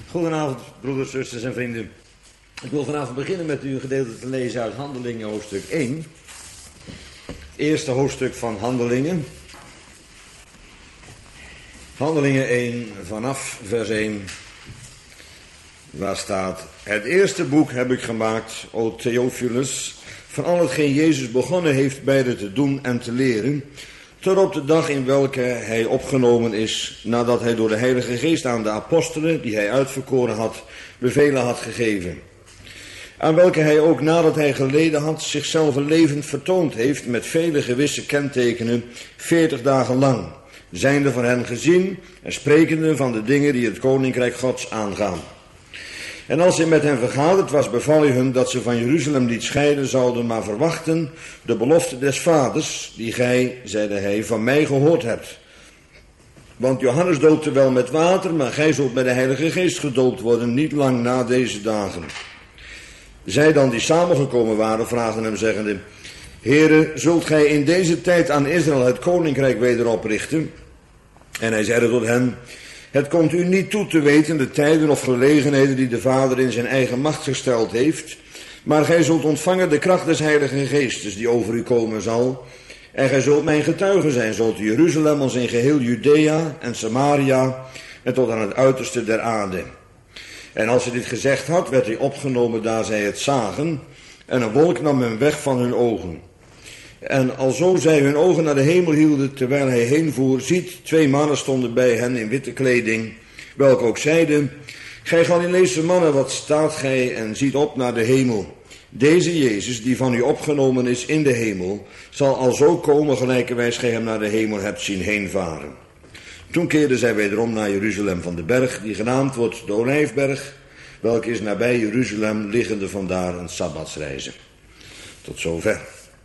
Goedenavond, broeders, zusters en vrienden. Ik wil vanavond beginnen met u een gedeelte te lezen uit Handelingen, hoofdstuk 1. Het eerste hoofdstuk van Handelingen. Handelingen 1, vanaf vers 1. Waar staat: Het eerste boek heb ik gemaakt, o Theophilus, van al hetgeen Jezus begonnen heeft beide te doen en te leren, tot op de dag in welke hij opgenomen is, nadat hij door de Heilige Geest aan de apostelen, die hij uitverkoren had, bevelen had gegeven. Aan welke hij ook, nadat hij geleden had, zichzelf levend vertoond heeft met vele gewisse kentekenen, 40 dagen lang, zijnde van hen gezien en sprekende van de dingen die het koninkrijk Gods aangaan. En als hij met hen vergaderd was, beval hij hun dat ze van Jeruzalem niet scheiden zouden, maar verwachten de belofte des vaders, die gij, zeide hij, van mij gehoord hebt. Want Johannes doopte wel met water, maar gij zult met de Heilige Geest gedoopt worden, niet lang na deze dagen. Zij dan die samengekomen waren, vraagden hem zeggende: Heere, zult gij in deze tijd aan Israël het koninkrijk weder oprichten? En hij zeide tot hen: Het komt u niet toe te weten de tijden of gelegenheden die de Vader in zijn eigen macht gesteld heeft, maar gij zult ontvangen de kracht des Heiligen Geestes die over u komen zal, en gij zult mijn getuige zijn, zowel te Jeruzalem als in geheel Judea en Samaria en tot aan het uiterste der aarde. En als hij dit gezegd had, werd hij opgenomen daar zij het zagen, en een wolk nam hem weg van hun ogen. En alzo zij hun ogen naar de hemel hielden terwijl hij heenvoer, ziet, 2 mannen stonden bij hen in witte kleding, welke ook zeiden: Gij Galileese mannen, wat staat gij en ziet op naar de hemel? Deze Jezus, die van u opgenomen is in de hemel, zal alzo komen gelijkerwijs gij hem naar de hemel hebt zien heenvaren. Toen keerden zij wederom naar Jeruzalem van de berg, die genaamd wordt de Olijfberg, welke is nabij Jeruzalem, liggende vandaar een sabbatsreize. Tot zover.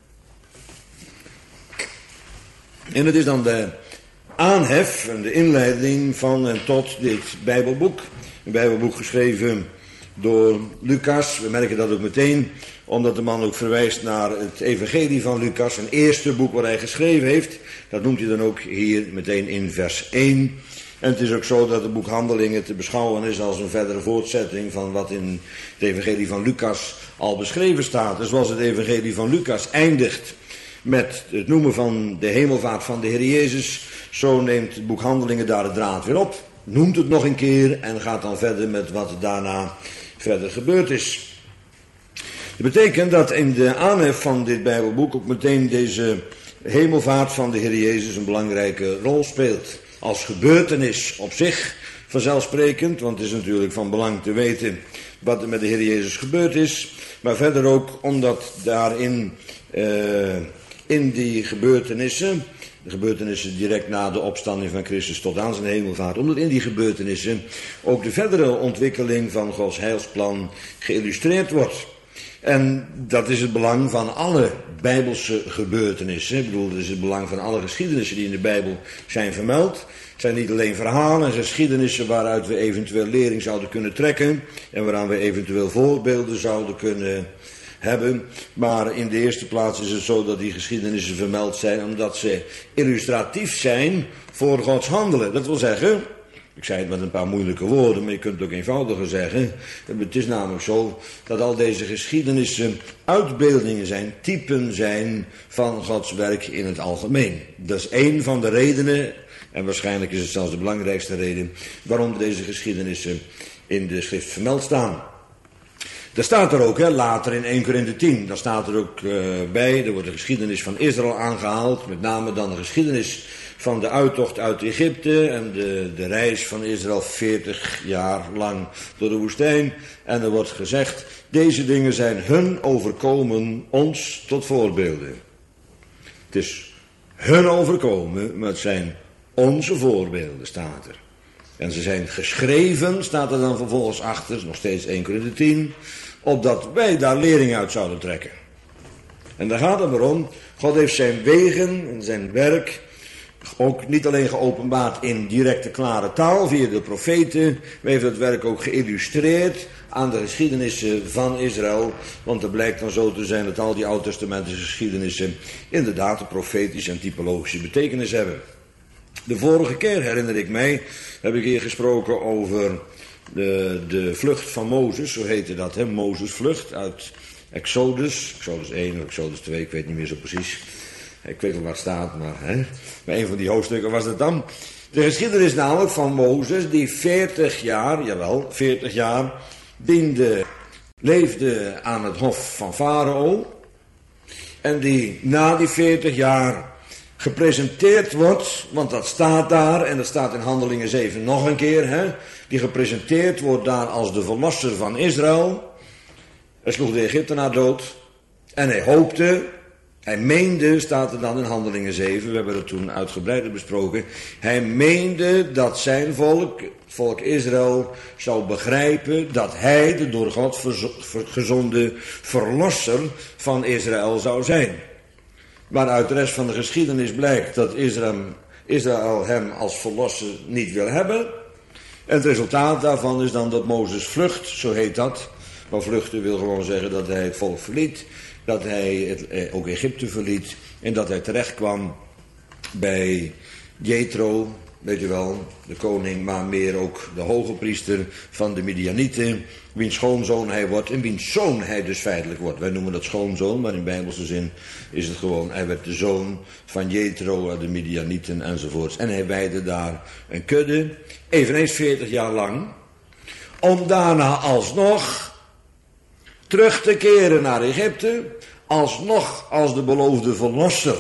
En het is dan de aanhef en de inleiding van en tot dit Bijbelboek. Een Bijbelboek geschreven door Lucas. We merken dat ook meteen, omdat de man ook verwijst naar het evangelie van Lucas, een eerste boek wat hij geschreven heeft. Dat noemt hij dan ook hier meteen in vers 1. En het is ook zo dat het boek Handelingen te beschouwen is als een verdere voortzetting van wat in het evangelie van Lucas al beschreven staat. Dus zoals het evangelie van Lucas eindigt met het noemen van de hemelvaart van de Heer Jezus, zo neemt het boek Handelingen daar de draad weer op, noemt het nog een keer en gaat dan verder met wat daarna verder gebeurd is. Dat betekent dat in de aanhef van dit Bijbelboek ook meteen deze hemelvaart van de Heer Jezus een belangrijke rol speelt. Als gebeurtenis op zich vanzelfsprekend, want het is natuurlijk van belang te weten wat er met de Heer Jezus gebeurd is, maar verder ook omdat daarin in die gebeurtenissen, de gebeurtenissen direct na de opstanding van Christus tot aan zijn hemelvaart, omdat in die gebeurtenissen ook de verdere ontwikkeling van Gods heilsplan geïllustreerd wordt. En dat is het belang van alle Bijbelse gebeurtenissen. Ik bedoel, dat is het belang van alle geschiedenissen die in de Bijbel zijn vermeld. Het zijn niet alleen verhalen en geschiedenissen waaruit we eventueel lering zouden kunnen trekken en waaraan we eventueel voorbeelden zouden kunnen hebben. Maar in de eerste plaats is het zo dat die geschiedenissen vermeld zijn omdat ze illustratief zijn voor Gods handelen. Dat wil zeggen, ik zei het met een paar moeilijke woorden, maar je kunt het ook eenvoudiger zeggen. Het is namelijk zo dat al deze geschiedenissen uitbeeldingen zijn, typen zijn van Gods werk in het algemeen. Dat is één van de redenen, en waarschijnlijk is het zelfs de belangrijkste reden, waarom deze geschiedenissen in de schrift vermeld staan. Daar staat er ook, later in 1 Korinthe 10, daar staat er ook bij, er wordt de geschiedenis van Israël aangehaald, met name dan de geschiedenis van de uittocht uit Egypte en de reis van Israël 40 jaar lang door de woestijn. En er wordt gezegd, deze dingen zijn hun overkomen, ons tot voorbeelden. Het is hun overkomen, maar het zijn onze voorbeelden, staat er. En ze zijn geschreven, staat er dan vervolgens achter, nog steeds 1 Korinthe 10, opdat wij daar lering uit zouden trekken. En daar gaat het maar om. God heeft zijn wegen en zijn werk ook niet alleen geopenbaard in directe klare taal via de profeten, maar heeft het werk ook geïllustreerd aan de geschiedenissen van Israël. Want er blijkt dan zo te zijn dat al die oud-testamentische geschiedenissen inderdaad een profetische en typologische betekenis hebben. De vorige keer, herinner ik mij, heb ik hier gesproken over de vlucht van Mozes, zo heette dat, hè? Mozes vlucht uit Exodus 1 of Exodus 2, ik weet niet meer zo precies. Ik weet wel waar het staat, maar bij een van die hoofdstukken was het dan. De geschiedenis namelijk van Mozes, die 40 jaar leefde aan het hof van Farao. En die na die 40 jaar gepresenteerd wordt, want dat staat daar, en dat staat in Handelingen 7 nog een keer, die gepresenteerd wordt daar als de verlosser van Israël. Hij sloeg de Egyptenaar dood en hij meende, staat er dan in Handelingen 7, we hebben het toen uitgebreider besproken, hij meende dat zijn volk Israël, zou begrijpen dat hij de door God gezonden verlosser van Israël zou zijn. Maar uit de rest van de geschiedenis blijkt dat Israël hem als verlosser niet wil hebben. En het resultaat daarvan is dan dat Mozes vlucht, zo heet dat. Maar vluchten wil gewoon zeggen dat hij het volk verliet, dat hij ook Egypte verliet en dat hij terecht kwam bij Jethro, weet je wel, de koning, maar meer ook de hoge priester van de Midianieten, wiens schoonzoon hij wordt en wiens zoon hij dus feitelijk wordt. Wij noemen dat schoonzoon, maar in bijbelse zin is het gewoon, hij werd de zoon van Jethro, de Midianieten enzovoorts. En hij weidde daar een kudde, eveneens 40 jaar lang, om daarna alsnog terug te keren naar Egypte, alsnog als de beloofde verlosser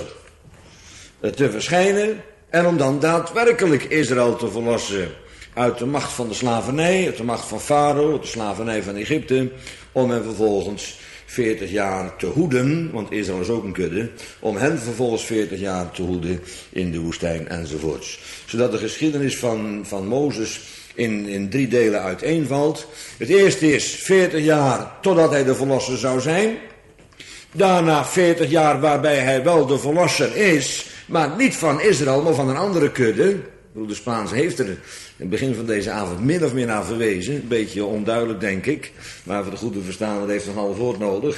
te verschijnen en om dan daadwerkelijk Israël te verlossen uit de macht van de slavernij, uit de macht van Farao, uit de slavernij van Egypte, om hen vervolgens 40 jaar te hoeden, want Israël is ook een kudde, om hen vervolgens 40 jaar te hoeden in de woestijn enzovoorts. Zodat de geschiedenis van Mozes in 3 delen uiteenvalt. Het eerste is 40 jaar totdat hij de verlosser zou zijn. Daarna 40 jaar waarbij hij wel de verlosser is, maar niet van Israël, maar van een andere kudde. De Spaanse heeft er in het begin van deze avond min of meer naar verwezen. Een beetje onduidelijk, denk ik. Maar voor de goede verstaan, dat heeft een half woord nodig.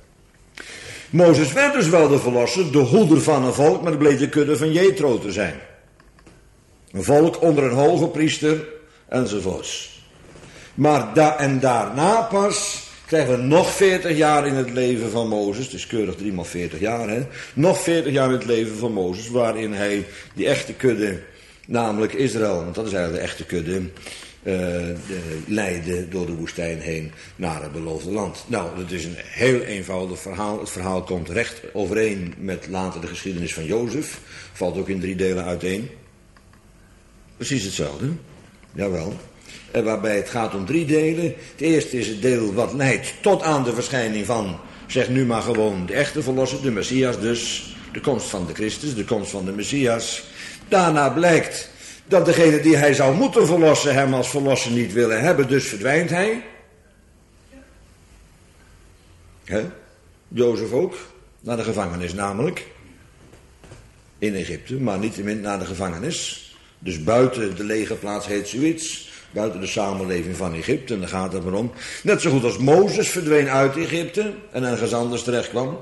Mozes werd dus wel de verlosser, de hoeder van een volk, maar het bleek de kudde van Jethro te zijn. Een volk onder een hoge priester enzovoorts. Maar daarna pas krijgen we nog 40 jaar in het leven van Mozes. Het is keurig 3 x 40 jaar, Nog 40 jaar in het leven van Mozes, waarin hij die echte kudde, namelijk Israël, want dat is eigenlijk de echte kudde, leidde door de woestijn heen naar het beloofde land. Nou, dat is een heel eenvoudig verhaal. Het verhaal komt recht overeen met later de geschiedenis van Jozef. Valt ook in 3 delen uiteen. Precies hetzelfde. Jawel. En waarbij het gaat om 3 delen. Het eerste is het deel wat leidt tot aan de verschijning van, zeg nu maar gewoon, de echte verlosser, de Messias dus. De komst van de Christus, de komst van de Messias. Daarna blijkt dat degene die hij zou moeten verlossen hem als verlosser niet willen hebben, dus verdwijnt hij. Jozef ook, naar de gevangenis namelijk. In Egypte, maar niettemin naar de gevangenis. Dus buiten de legerplaats heet zoiets. Buiten de samenleving van Egypte. En daar gaat het maar om. Net zo goed als Mozes verdween uit Egypte. En ergens anders terecht kwam.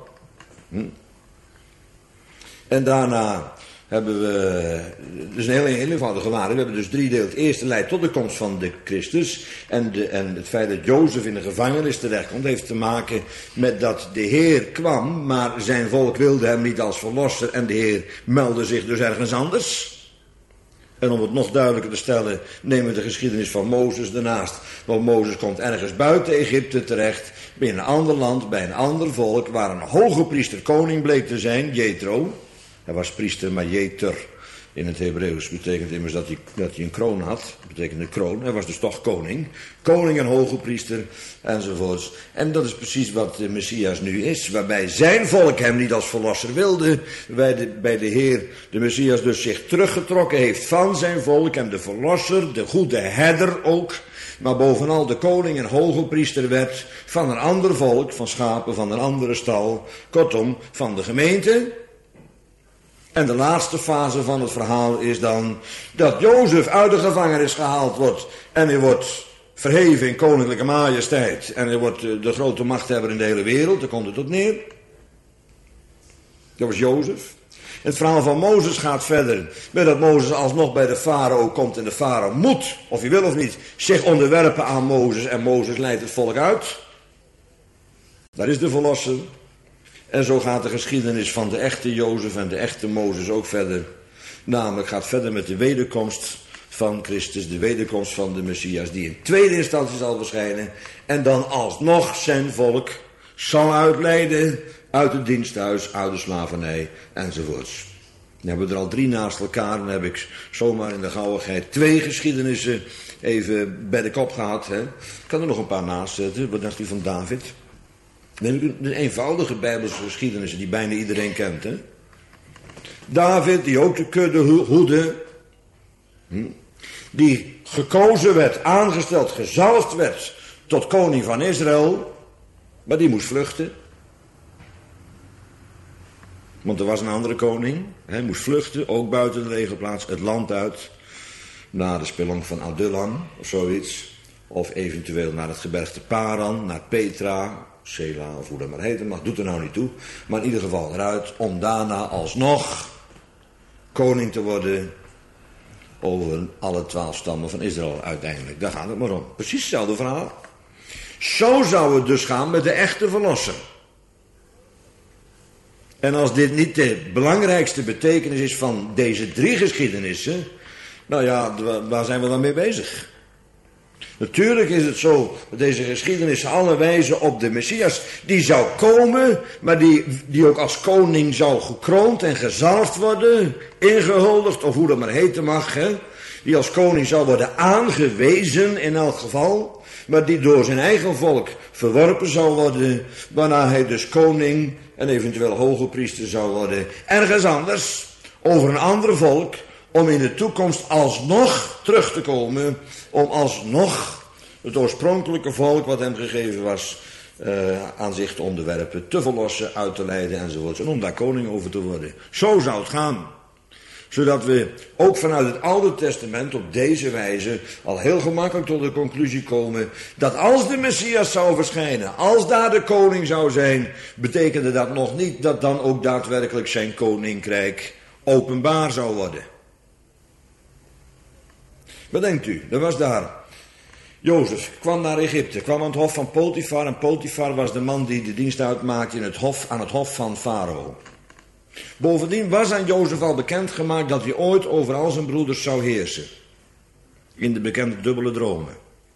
En daarna hebben we, dus een heel eenvoudige waarde. We hebben dus 3 delen. Het eerste leidt tot de komst van de Christus. En het feit dat Jozef in de gevangenis terechtkomt, heeft te maken met dat de Heer kwam, maar zijn volk wilde hem niet als verlosser. En de Heer meldde zich dus ergens anders. En om het nog duidelijker te stellen, nemen we de geschiedenis van Mozes ernaast. Want Mozes komt ergens buiten Egypte terecht, bij een ander land, bij een ander volk, waar een hoge priester koning bleek te zijn, Jethro. Hij was priester, maar Jeter in het Hebreeuws betekent immers dat hij een kroon had. Dat betekent een kroon. Hij was dus toch koning. Koning en hoge priester enzovoorts. En dat is precies wat de Messias nu is. Waarbij zijn volk hem niet als verlosser wilde. Bij de Heer, de Messias dus zich teruggetrokken heeft van zijn volk. En de verlosser, de goede herder ook. Maar bovenal de koning en hoge priester werd van een ander volk. Van schapen, van een andere stal. Kortom, van de gemeente. En de laatste fase van het verhaal is dan dat Jozef uit de gevangenis gehaald wordt. En hij wordt verheven in koninklijke majesteit. En hij wordt de grote machthebber in de hele wereld. Daar komt het op neer. Dat was Jozef. Het verhaal van Mozes gaat verder. Met dat Mozes alsnog bij de farao komt en de farao moet, of hij wil of niet, zich onderwerpen aan Mozes en Mozes leidt het volk uit. Daar is de verlosser. En zo gaat de geschiedenis van de echte Jozef en de echte Mozes ook verder. Namelijk gaat verder met de wederkomst van Christus, de wederkomst van de Messias, die in tweede instantie zal verschijnen en dan alsnog zijn volk zal uitleiden uit het diensthuis, uit de slavernij enzovoorts. Dan hebben we er al 3 naast elkaar, dan heb ik zomaar in de gauwigheid 2 geschiedenissen even bij de kop gehad. Hè. Ik kan er nog een paar naast zetten. Wat dacht u van David? De eenvoudige Bijbelse geschiedenissen die bijna iedereen kent. Hè? David, die ook de kudde hoedde, die gekozen werd, aangesteld, gezalfd werd tot koning van Israël, maar die moest vluchten. Want er was een andere koning, hij moest vluchten, ook buiten de legerplaats, het land uit, naar de spelonk van Adullam of zoiets, of eventueel naar het gebergte Paran, naar Petra, Sela of hoe dat maar heet, maar doet er nou niet toe. Maar in ieder geval eruit om daarna alsnog koning te worden over alle 12 stammen van Israël uiteindelijk. Daar gaat het maar om. Precies hetzelfde verhaal. Zo zou het dus gaan met de echte verlosser. En als dit niet de belangrijkste betekenis is van deze 3 geschiedenissen, nou ja, waar zijn we dan mee bezig? Natuurlijk is het zo dat deze geschiedenissen alle wijzen op de Messias. Die zou komen, maar die ook als koning zou gekroond en gezalfd worden, ingehuldigd, of hoe dat maar heten mag. Hè? Die als koning zou worden aangewezen in elk geval, maar die door zijn eigen volk verworpen zou worden, waarna hij dus koning en eventueel hoge priester zou worden. Ergens anders, over een ander volk, om in de toekomst alsnog terug te komen, om alsnog het oorspronkelijke volk wat hem gegeven was aan zich te onderwerpen, te verlossen, uit te leiden enzovoort. En om daar koning over te worden. Zo zou het gaan. Zodat we ook vanuit het Oude Testament op deze wijze al heel gemakkelijk tot de conclusie komen dat als de Messias zou verschijnen, als daar de koning zou zijn, betekende dat nog niet dat dan ook daadwerkelijk zijn koninkrijk openbaar zou worden. Wat denkt u? Er was daar Jozef, kwam naar Egypte, kwam aan het hof van Potifar. En Potifar was de man die de dienst uitmaakte aan het hof van Farao. Bovendien was aan Jozef al bekendgemaakt dat hij ooit over al zijn broeders zou heersen. In de bekende dubbele dromen.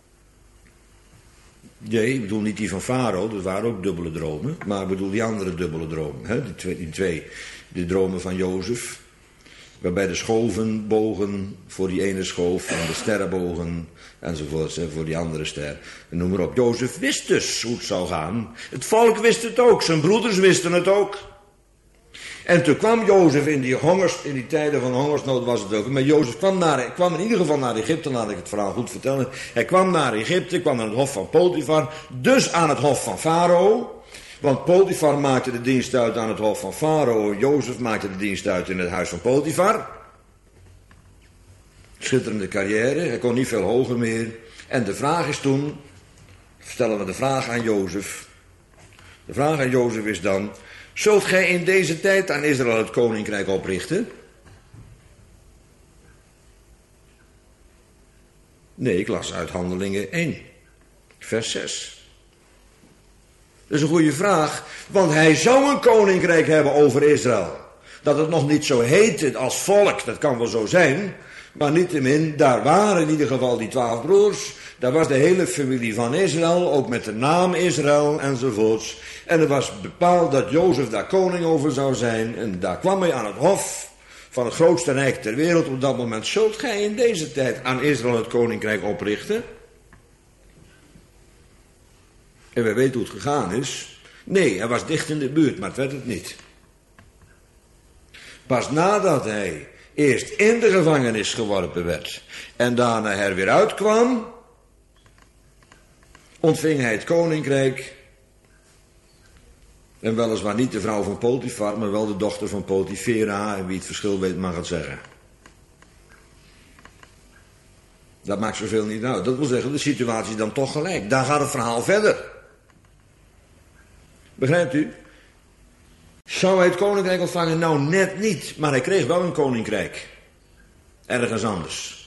Nee, ik bedoel niet die van Farao, dat waren ook dubbele dromen. Maar ik bedoel die andere dubbele dromen. Hè? Die twee, de dromen van Jozef. Waarbij de schoven bogen voor die ene schoof en de sterren bogen enzovoort voor die andere ster. En noem maar op. Jozef wist dus hoe het zou gaan. Het volk wist het ook, zijn broeders wisten het ook. En toen kwam Jozef in die tijden van hongersnood was het ook. Maar Jozef kwam in ieder geval naar Egypte, laat ik het verhaal goed vertellen. Hij kwam naar Egypte, kwam naar het hof van Potifar, dus aan het hof van Farao. Want Potifar maakte de dienst uit aan het hof van Farao. Jozef maakte de dienst uit in het huis van Potifar. Schitterende carrière, hij kon niet veel hoger meer. En de vraag is toen, stellen we de vraag aan Jozef. De vraag aan Jozef is dan, zult gij in deze tijd aan Israël het koninkrijk oprichten? Nee, ik las uit Handelingen 1, vers 6. Dat is een goede vraag, want hij zou een koninkrijk hebben over Israël. Dat het nog niet zo heette als volk, dat kan wel zo zijn. Maar niettemin, daar waren in ieder geval die 12 broers. Daar was de hele familie van Israël, ook met de naam Israël enzovoorts. En er was bepaald dat Jozef daar koning over zou zijn. En daar kwam hij aan het hof van het grootste rijk ter wereld op dat moment. Zult gij in deze tijd aan Israël het koninkrijk oprichten? En we weten hoe het gegaan is. Nee, hij was dicht in de buurt, maar het werd het niet. Pas nadat hij eerst in de gevangenis geworpen werd en daarna er weer uitkwam, ontving hij het koninkrijk. En weliswaar niet de vrouw van Potifar, maar wel de dochter van Potifera. En wie het verschil weet mag het zeggen. Dat maakt zoveel niet uit. Dat wil zeggen, de situatie dan toch gelijk. Daar gaat het verhaal verder. Begrijpt u? Zou hij het koninkrijk ontvangen? Nou, net niet. Maar hij kreeg wel een koninkrijk. Ergens anders.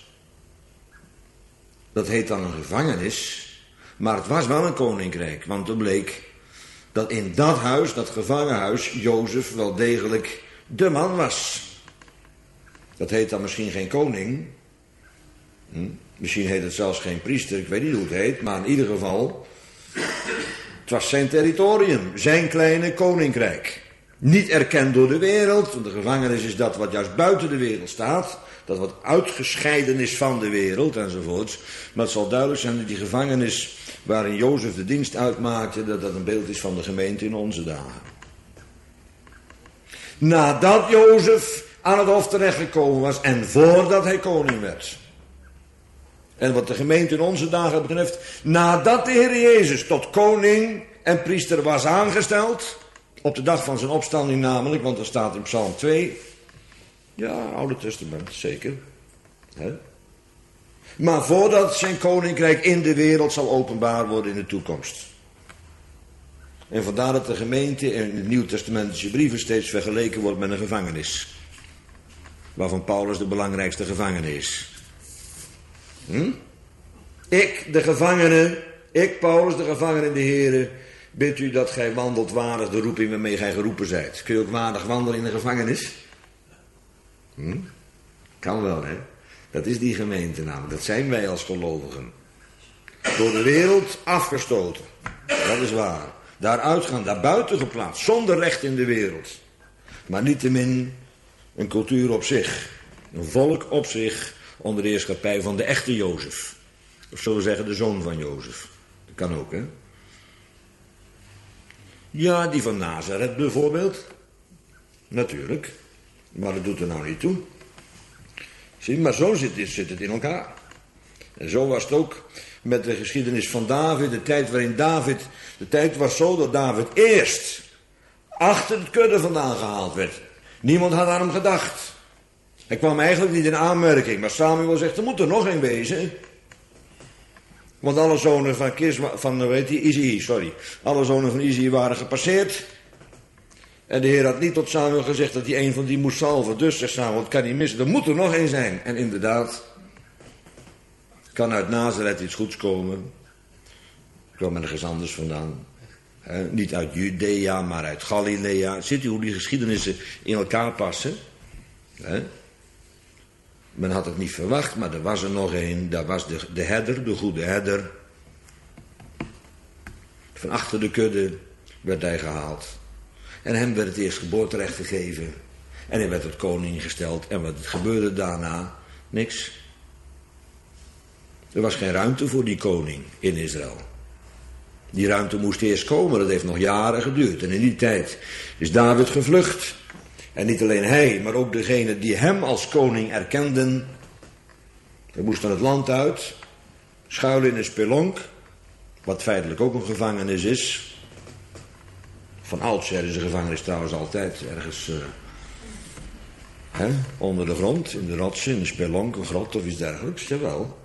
Dat heet dan een gevangenis. Maar het was wel een koninkrijk. Want er bleek dat in dat huis, dat gevangenhuis, Jozef wel degelijk de man was. Dat heet dan misschien geen koning. Misschien heet het zelfs geen priester. Ik weet niet hoe het heet. Maar in ieder geval, het was zijn territorium. Zijn kleine koninkrijk. Niet erkend door de wereld. Want de gevangenis is dat wat juist buiten de wereld staat. Dat wat uitgescheiden is van de wereld enzovoorts. Maar het zal duidelijk zijn dat die gevangenis waarin Jozef de dienst uitmaakte, dat dat een beeld is van de gemeente in onze dagen. Nadat Jozef aan het hof terechtgekomen was en voordat hij koning werd. En wat de gemeente in onze dagen betreft, nadat de Heer Jezus tot koning en priester was aangesteld, op de dag van zijn opstanding namelijk, want er staat in Psalm 2, ja, Oude Testament, zeker. Maar voordat zijn koninkrijk in de wereld zal openbaar worden in de toekomst. En vandaar dat de gemeente in de Nieuwtestamentische brieven steeds vergeleken wordt met een gevangenis. Waarvan Paulus de belangrijkste gevangene is. Ik, de gevangene, ik, Paulus, de gevangene in de Here, bid u dat gij wandelt waardig de roeping waarmee gij geroepen zijt. Kun je ook waardig wandelen in een gevangenis? Kan wel, hè? Dat is die gemeente namelijk. Dat zijn wij als gelovigen. Door de wereld afgestoten. Dat is waar. Daaruit gaan, daar buiten geplaatst. Zonder recht in de wereld. Maar niettemin een cultuur op zich. Een volk op zich. Onder de heerschappij van de echte Jozef. Of zullen we zeggen de zoon van Jozef. Dat kan ook, hè? Ja, die van Nazareth bijvoorbeeld. Natuurlijk. Maar dat doet er nou niet toe. Zie, maar zo zit het in elkaar. En zo was het ook met de geschiedenis van David. De tijd was zo dat David eerst achter het kudde vandaan gehaald werd. Niemand had aan hem gedacht. Hij kwam eigenlijk niet in aanmerking. Maar Samuel zegt, er moet er nog een wezen. Want alle zonen alle zonen van Izei waren gepasseerd. En de Heer had niet tot Samuel gezegd dat hij een van die moest salven. Dus zegt Samuel, het kan niet missen, er moet er nog één zijn. En inderdaad, kan uit Nazareth iets goeds komen. Ik kwam ergens anders vandaan. Niet uit Judea, maar uit Galilea. Ziet u hoe die geschiedenissen in elkaar passen? Men had het niet verwacht, maar er was er nog één. Daar was de herder, de goede herder. Van achter de kudde werd hij gehaald. En hem werd het eerst geboorterecht gegeven. En hij werd tot koning gesteld. En wat gebeurde daarna? Niks. Er was geen ruimte voor die koning in Israël. Die ruimte moest eerst komen. Dat heeft nog jaren geduurd. En in die tijd is David gevlucht. En niet alleen hij, maar ook degenen die hem als koning erkenden. Hij moest van het land uit. Schuilen in een spelonk. Wat feitelijk ook een gevangenis is. Van oudsher is een gevangenis trouwens altijd ergens onder de grond, in de rotsen, in een spelonk, een grot of iets dergelijks. Jawel.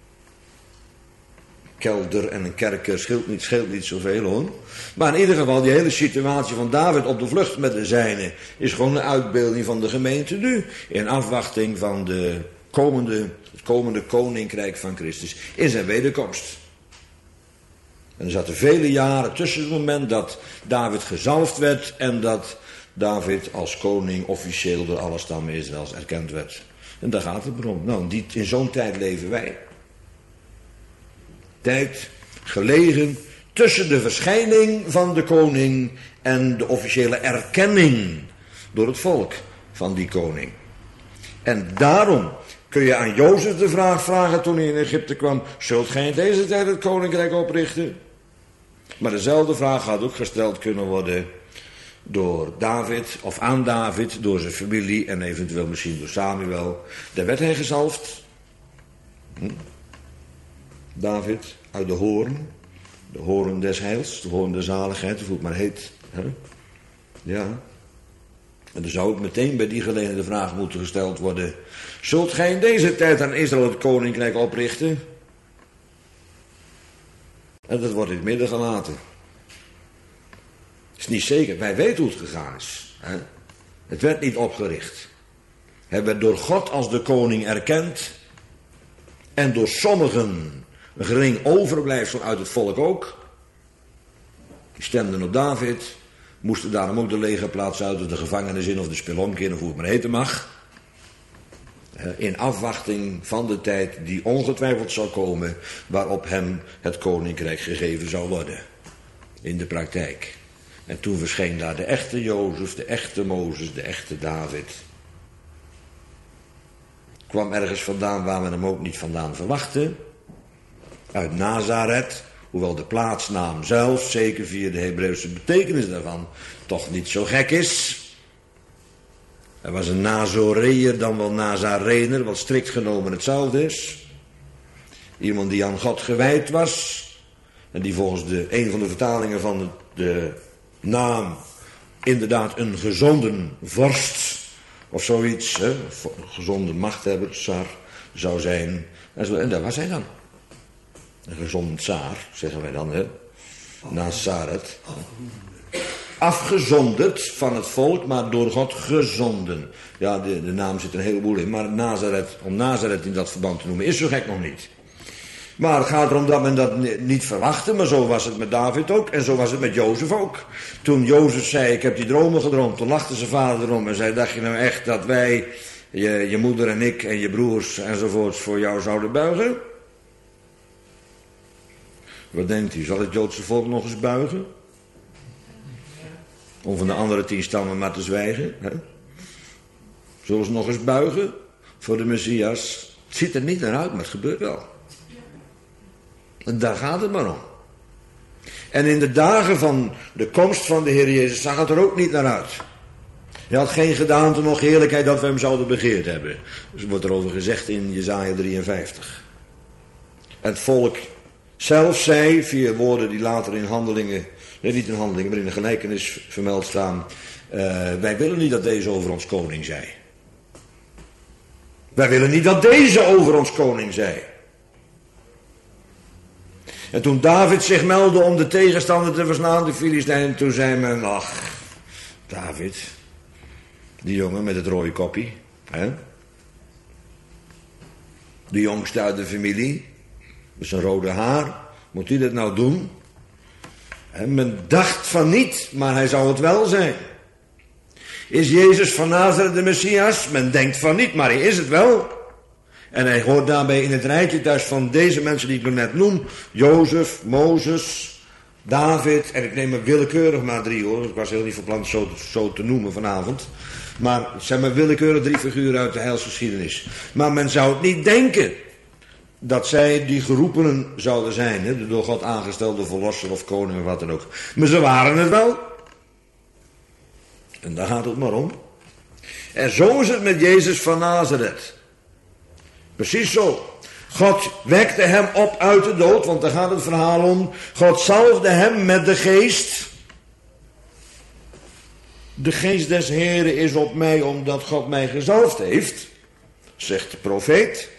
Kelder en een kerker scheelt niet zoveel hoor. Maar in ieder geval, die hele situatie van David op de vlucht met de zijnen is gewoon een uitbeelding van de gemeente nu. In afwachting van het komende koninkrijk van Christus in zijn wederkomst. En er zaten vele jaren tussen het moment dat David gezalfd werd en dat David als koning officieel door alle stammen Israëls erkend werd. En daar gaat het om. Nou, in zo'n tijd leven wij. Tijd gelegen tussen de verschijning van de koning en de officiële erkenning door het volk van die koning. En daarom kun je aan Jozef de vraag vragen toen hij in Egypte kwam, zult gij in deze tijd het koninkrijk oprichten? Maar dezelfde vraag had ook gesteld kunnen worden door David, of aan David, door zijn familie en eventueel misschien door Samuel. Daar werd hij gezalfd. David uit de hoorn des heils, de hoorn der zaligheid, of hoe het maar heet. Ja. En er zou ook meteen bij die gelegenheid de vraag moeten gesteld worden, zult gij in deze tijd aan Israël het koninkrijk oprichten? En dat wordt in het midden gelaten. Het is niet zeker, wij weten hoe het gegaan is. Het werd niet opgericht. Hij werd door God als de koning erkend. En door sommigen, een gering overblijfsel uit het volk ook. Die stemden op David. Moesten daarom ook de legerplaats uit, of de gevangenis in, of de spelonk in, of hoe het maar heten mag. In afwachting van de tijd die ongetwijfeld zal komen, waarop hem het koninkrijk gegeven zal worden. In de praktijk. En toen verscheen daar de echte Jozef, de echte Mozes, de echte David. Kwam ergens vandaan waar we hem ook niet vandaan verwachten. Uit Nazareth, hoewel de plaatsnaam zelf, zeker via de Hebreeuwse betekenis daarvan, toch niet zo gek is. Hij was een Nazoreër, dan wel Nazarener, wat strikt genomen hetzelfde is. Iemand die aan God gewijd was. En die volgens een van de vertalingen van de naam inderdaad een gezonden vorst of zoiets, gezonde machthebber, tsar, zou zijn. En daar was hij dan. Een gezonde tsaar, zeggen wij dan, Nazareth. Afgezonderd van het volk, maar door God gezonden. Ja, de naam zit er een heleboel in, maar Nazareth, om Nazareth in dat verband te noemen, is zo gek nog niet. Maar het gaat erom dat men dat niet verwachtte, maar zo was het met David ook. En zo was het met Jozef ook. Toen Jozef zei, ik heb die dromen gedroomd, toen lachte zijn vader erom en zei, dacht je nou echt dat wij, je moeder en ik en je broers enzovoorts voor jou zouden buigen? Wat denkt u, zal het Joodse volk nog eens buigen? Om van de andere 10 stammen maar te zwijgen. Hè? Zullen ze nog eens buigen voor de Messias? Het ziet er niet naar uit, maar het gebeurt wel. En daar gaat het maar om. En in de dagen van de komst van de Heer Jezus zag het er ook niet naar uit. Hij had geen gedaante nog heerlijkheid dat we hem zouden begeerd hebben. Dus wordt erover gezegd in Jesaja 53. Het volk zelf zei, via woorden die later in handelingen, nee, niet in handelingen, maar in de gelijkenis vermeld staan. Wij willen niet dat deze over ons koning zij. Wij willen niet dat deze over ons koning zij. En toen David zich meldde om de tegenstander te verslaan, de Filistijnen, toen zei men, ach, David, die jongen met het rode koppie, hè? De jongste uit de familie, met zijn rode haar, moet hij dat nou doen? En men dacht van niet, maar hij zou het wel zijn. Is Jezus van Nazareth de Messias? Men denkt van niet, maar hij is het wel. En hij hoort daarbij in het rijtje thuis van deze mensen die ik nog net noem. Jozef, Mozes, David. En ik neem er willekeurig maar 3 hoor. Ik was heel niet van plan zo te noemen vanavond. Maar het zijn maar willekeurig 3 figuren uit de heilsgeschiedenis. Maar men zou het niet denken dat zij die geroepenen zouden zijn. Hè? De door God aangestelde verlosser of koning of wat dan ook. Maar ze waren het wel. En daar gaat het maar om. En zo is het met Jezus van Nazareth. Precies zo. God wekte hem op uit de dood, want daar gaat het verhaal om. God zalfde hem met de geest. De geest des Heren is op mij, omdat God mij gezalfd heeft, zegt de profeet.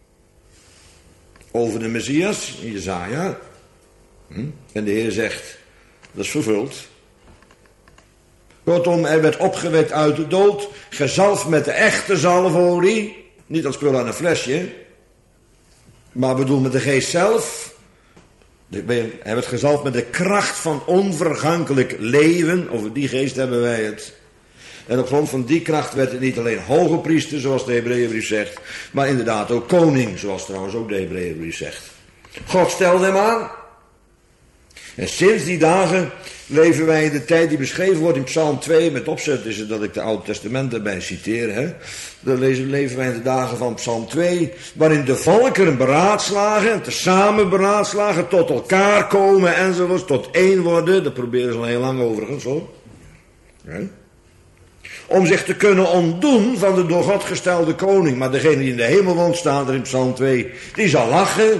Over de Messias, in Jesaja. En de Heer zegt, dat is vervuld. Kortom, hij werd opgewekt uit de dood, gezalfd met de echte zalfolie. Niet als spul aan een flesje, maar bedoel met de geest zelf. Hij werd gezalfd met de kracht van onvergankelijk leven. Over die geest hebben wij het. En op grond van die kracht werd het niet alleen hoge priester, zoals de Hebreeënbrief zegt, maar inderdaad ook koning, zoals trouwens ook de Hebreeënbrief zegt. God stelde hem aan. En sinds die dagen leven wij in de tijd die beschreven wordt in Psalm 2. Met opzet is het dat ik de Oude Testament erbij citeer. Hè? Dan leven wij in de dagen van Psalm 2. Waarin de volkeren beraadslagen, tezamen beraadslagen, tot elkaar komen enzovoort, tot één worden. Dat proberen ze al heel lang overigens hoor. Ja? Om zich te kunnen ontdoen van de door God gestelde koning. Maar degene die in de hemel woont, staat er in Psalm 2, die zal lachen.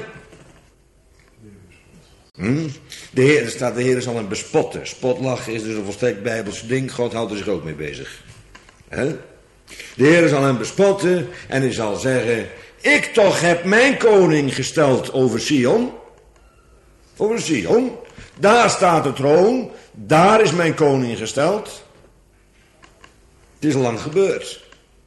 De Heer, er staat, de Heer zal hem bespotten. Spotlachen is dus een volstrekt Bijbels ding. God houdt er zich ook mee bezig. He? De Heer zal hem bespotten en hij zal zeggen, ik toch heb mijn koning gesteld over Sion. Over Sion. Daar staat de troon. Daar is mijn koning gesteld. is al lang gebeurd.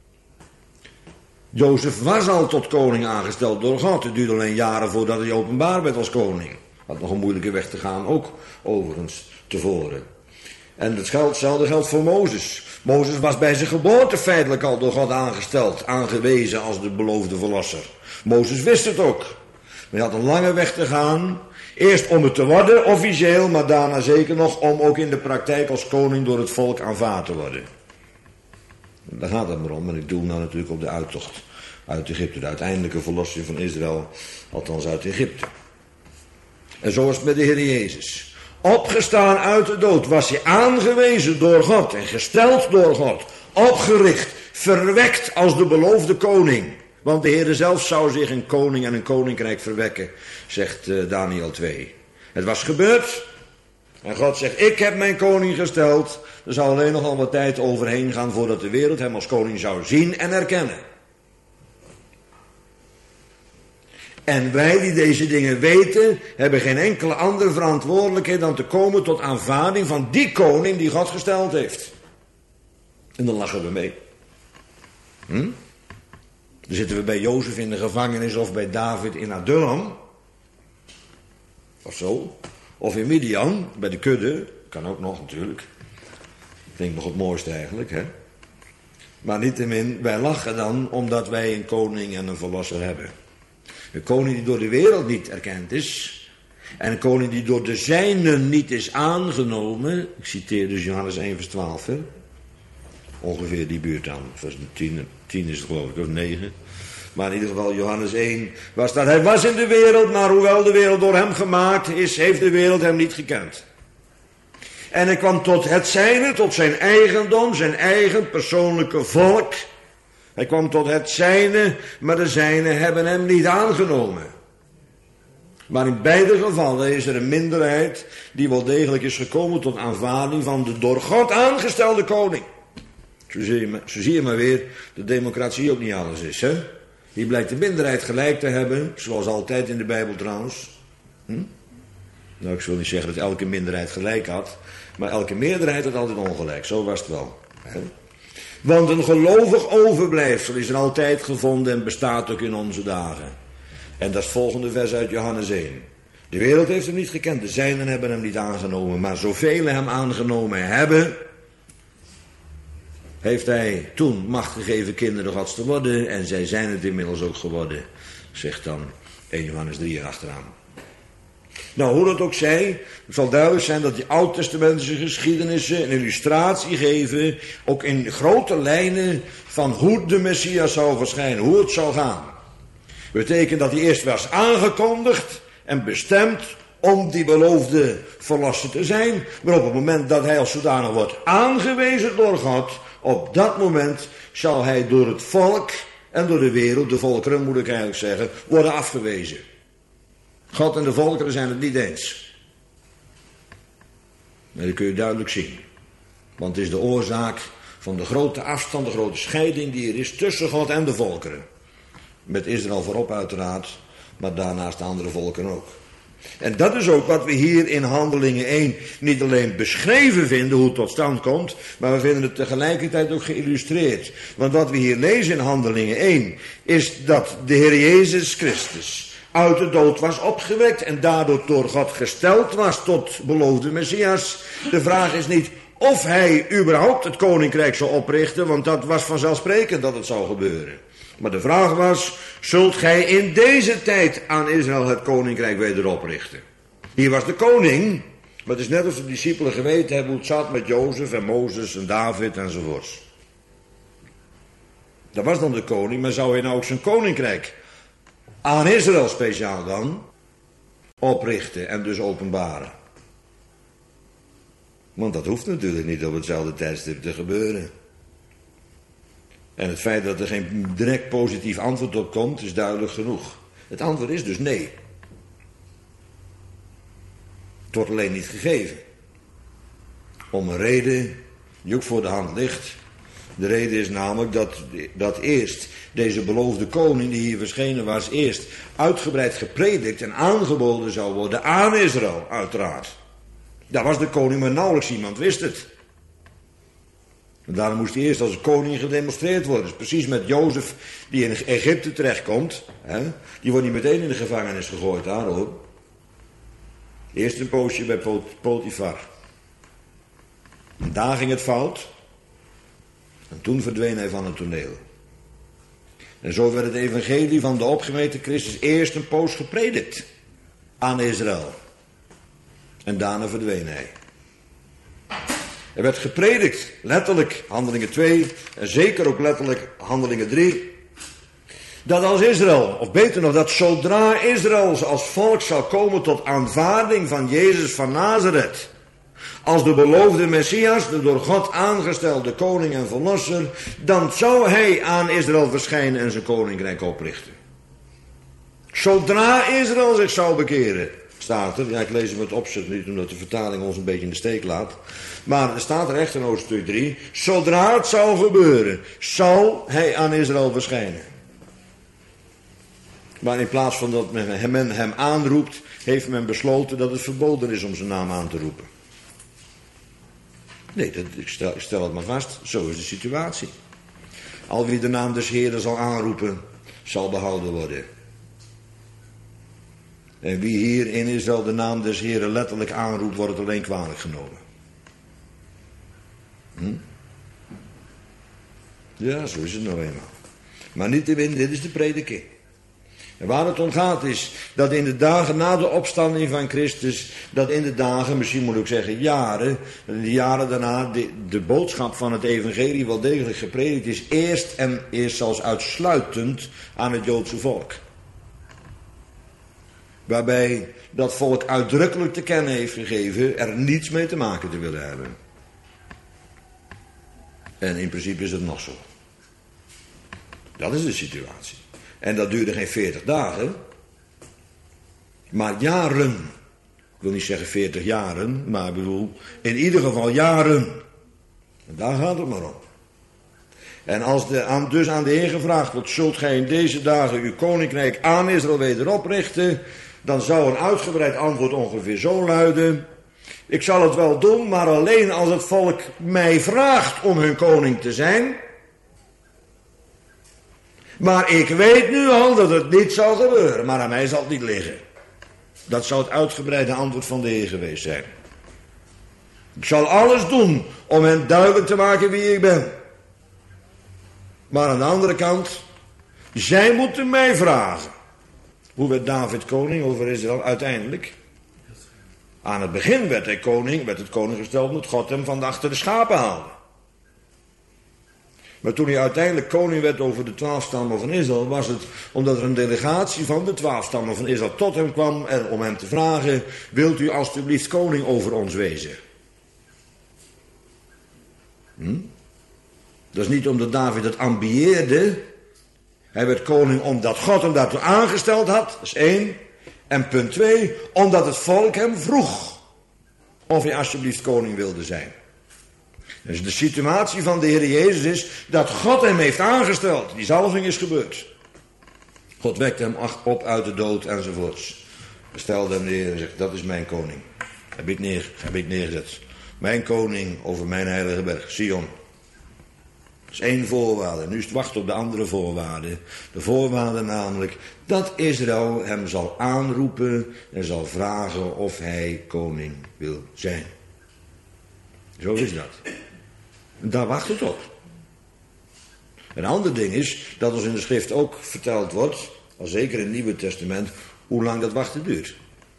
Jozef was al tot koning aangesteld door God. Het duurde alleen jaren voordat hij openbaar werd als koning. Had nog een moeilijke weg te gaan, ook overigens tevoren. En hetzelfde geldt voor Mozes. Mozes was bij zijn geboorte feitelijk al door God aangesteld, aangewezen als de beloofde verlosser. Mozes wist het ook. Maar hij had een lange weg te gaan. Eerst om het te worden, officieel, maar daarna zeker nog om ook in de praktijk als koning door het volk aanvaard te worden. Daar gaat het maar om. En ik doel nou natuurlijk op de uittocht uit Egypte. De uiteindelijke verlossing van Israël, althans uit Egypte. En zo was het met de Heer Jezus. Opgestaan uit de dood was hij aangewezen door God en gesteld door God. Opgericht, verwekt als de beloofde koning. Want de Heer zelf zou zich een koning en een koninkrijk verwekken, zegt Daniel 2. Het was gebeurd. En God zegt, ik heb mijn koning gesteld. Er zal alleen nog al wat tijd overheen gaan voordat de wereld hem als koning zou zien en erkennen. En wij die deze dingen weten, hebben geen enkele andere verantwoordelijkheid dan te komen tot aanvaarding van die koning die God gesteld heeft. En dan lachen we mee. Dan zitten we bij Jozef in de gevangenis of bij David in Adullam. Of zo. Of in Midian, bij de kudde. Kan ook nog natuurlijk. Klinkt nog het mooiste eigenlijk, hè. Maar niettemin, wij lachen dan omdat wij een koning en een verlosser hebben. Een koning die door de wereld niet erkend is. En een koning die door de zijnen niet is aangenomen. Ik citeer dus Johannes 1 vers 12. Hè? Ongeveer die buurt aan. Vers 10 is het geloof ik, of 9. Maar in ieder geval Johannes 1 was dat. Hij was in de wereld, maar hoewel de wereld door hem gemaakt is, heeft de wereld hem niet gekend. En hij kwam tot het zijne, tot zijn eigendom, zijn eigen persoonlijke volk. Hij kwam tot het zijne, maar de zijnen hebben hem niet aangenomen. Maar in beide gevallen is er een minderheid die wel degelijk is gekomen tot aanvaarding van de door God aangestelde koning. Zo zie je maar weer, de democratie ook niet alles is, hè? Hier blijkt de minderheid gelijk te hebben, zoals altijd in de Bijbel trouwens. Nou, ik wil niet zeggen dat elke minderheid gelijk had, maar elke meerderheid had altijd ongelijk, zo was het wel. Hè? Want een gelovig overblijfsel is er altijd gevonden en bestaat ook in onze dagen. En dat is het volgende vers uit Johannes 1. De wereld heeft hem niet gekend, de zijnen hebben hem niet aangenomen. Maar zoveel hem aangenomen hebben, heeft hij toen macht gegeven kinderen Gods te worden. En zij zijn het inmiddels ook geworden, zegt dan 1 Johannes 3 erachteraan. Nou, hoe dat ook zij, het zal duidelijk zijn dat die oud-testamentische geschiedenissen een illustratie geven, ook in grote lijnen, van hoe de Messias zou verschijnen, hoe het zou gaan. Betekent dat hij eerst was aangekondigd en bestemd om die beloofde verlosser te zijn, maar op het moment dat hij als zodanig wordt aangewezen door God, op dat moment zal hij door het volk en door de wereld, de volkeren moet ik eigenlijk zeggen, worden afgewezen. God en de volkeren zijn het niet eens. Maar dat kun je duidelijk zien. Want het is de oorzaak van de grote afstand, de grote scheiding die er is tussen God en de volkeren. Met Israël voorop uiteraard, maar daarnaast de andere volken ook. En dat is ook wat we hier in Handelingen 1 niet alleen beschreven vinden, hoe het tot stand komt, maar we vinden het tegelijkertijd ook geïllustreerd. Want wat we hier lezen in Handelingen 1 is dat de Heer Jezus Christus uit de dood was opgewekt en daardoor door God gesteld was tot beloofde Messias. De vraag is niet of hij überhaupt het koninkrijk zou oprichten, want dat was vanzelfsprekend dat het zou gebeuren. Maar de vraag was, zult gij in deze tijd aan Israël het koninkrijk weder oprichten? Hier was de koning, maar het is net als de discipelen geweten hebben hoe het zat met Jozef en Mozes en David enzovoorts. Dat was dan de koning, maar zou hij nou ook zijn koninkrijk aan Israël speciaal dan oprichten en dus openbaren? Want dat hoeft natuurlijk niet op hetzelfde tijdstip te gebeuren. En het feit dat er geen direct positief antwoord op komt, is duidelijk genoeg. Het antwoord is dus nee. Het wordt alleen niet gegeven. Om een reden die ook voor de hand ligt. De reden is namelijk dat eerst deze beloofde koning die hier verschenen was, eerst uitgebreid gepredikt en aangeboden zou worden aan Israël, uiteraard. Daar was de koning, maar nauwelijks iemand wist het. En daarom moest hij eerst als een koning gedemonstreerd worden. Dus precies met Jozef die in Egypte terechtkomt. Hè? Die wordt niet meteen in de gevangenis gegooid daar hoor. Eerst een poosje bij Potifar. En daar ging het fout. En toen verdween hij van het toneel. En zo werd het evangelie van de opgemeten Christus eerst een poos gepredikt aan Israël. En daarna verdween hij. Er werd gepredikt, letterlijk, Handelingen 2, en zeker ook letterlijk Handelingen 3, dat als Israël, of beter nog, dat zodra Israël als volk zal komen tot aanvaarding van Jezus van Nazareth, als de beloofde Messias, de door God aangestelde koning en verlosser, dan zou hij aan Israël verschijnen en zijn koninkrijk oprichten. Zodra Israël zich zou bekeren, staat er, ja ik lees hem met opzet niet omdat de vertaling ons een beetje in de steek laat, maar er staat er echt in hoofdstuk 3, zodra het zou gebeuren, zal hij aan Israël verschijnen. Maar in plaats van dat men hem aanroept, heeft men besloten dat het verboden is om zijn naam aan te roepen. Nee, ik stel het maar vast, zo is de situatie. Al wie de naam des Heeren zal aanroepen, zal behouden worden. En wie hier in Israël de naam des Heeren letterlijk aanroept, wordt het alleen kwalijk genomen. Ja, zo is het nou eenmaal. Maar niettemin, dit is de prediking. En waar het om gaat is dat in de dagen na de opstanding van Christus, dat in de dagen, misschien moet ik zeggen jaren, de jaren daarna de boodschap van het evangelie wel degelijk gepredikt is, eerst zelfs uitsluitend aan het Joodse volk. Waarbij dat volk uitdrukkelijk te kennen heeft gegeven er niets mee te maken te willen hebben. En in principe is het nog zo. Dat is de situatie. En dat duurde geen 40 dagen, maar jaren. Ik wil niet zeggen 40 jaren, maar ik bedoel in ieder geval jaren. En daar gaat het maar om. En als dus aan de Heer gevraagd wordt, zult gij in deze dagen uw koninkrijk aan Israël weder oprichten, dan zou een uitgebreid antwoord ongeveer zo luiden: ik zal het wel doen, maar alleen als het volk mij vraagt om hun koning te zijn. Maar ik weet nu al dat het niet zal gebeuren, maar aan mij zal het niet liggen. Dat zou het uitgebreide antwoord van de Heer geweest zijn. Ik zal alles doen om hen duidelijk te maken wie ik ben. Maar aan de andere kant, zij moeten mij vragen. Hoe werd David koning over Israël uiteindelijk? Aan het begin werd het koning gesteld omdat God hem van achter de schapen haalde. Maar toen hij uiteindelijk koning werd over de 12 stammen van Israël, was het omdat er een delegatie van de 12 stammen van Israël tot hem kwam en om hem te vragen: wilt u alstublieft koning over ons wezen? Dat is niet omdat David het ambieerde. Hij werd koning omdat God hem daartoe aangesteld had, dat is 1. En punt 2, omdat het volk hem vroeg of hij alsjeblieft koning wilde zijn. Dus de situatie van de Heer Jezus is dat God hem heeft aangesteld. Die zalving is gebeurd. God wekte hem op uit de dood enzovoorts. Stelde hem neer en zegt: dat is mijn koning. Heb ik neergezet. Mijn koning over mijn heilige berg, Sion. Dat is 1 voorwaarde. Nu is het wachten op de andere voorwaarde. De voorwaarde namelijk dat Israël hem zal aanroepen en zal vragen of hij koning wil zijn. Zo is dat. Daar wacht het op. Een ander ding is dat ons in de schrift ook verteld wordt, al zeker in het Nieuwe Testament, hoe lang dat wachten duurt.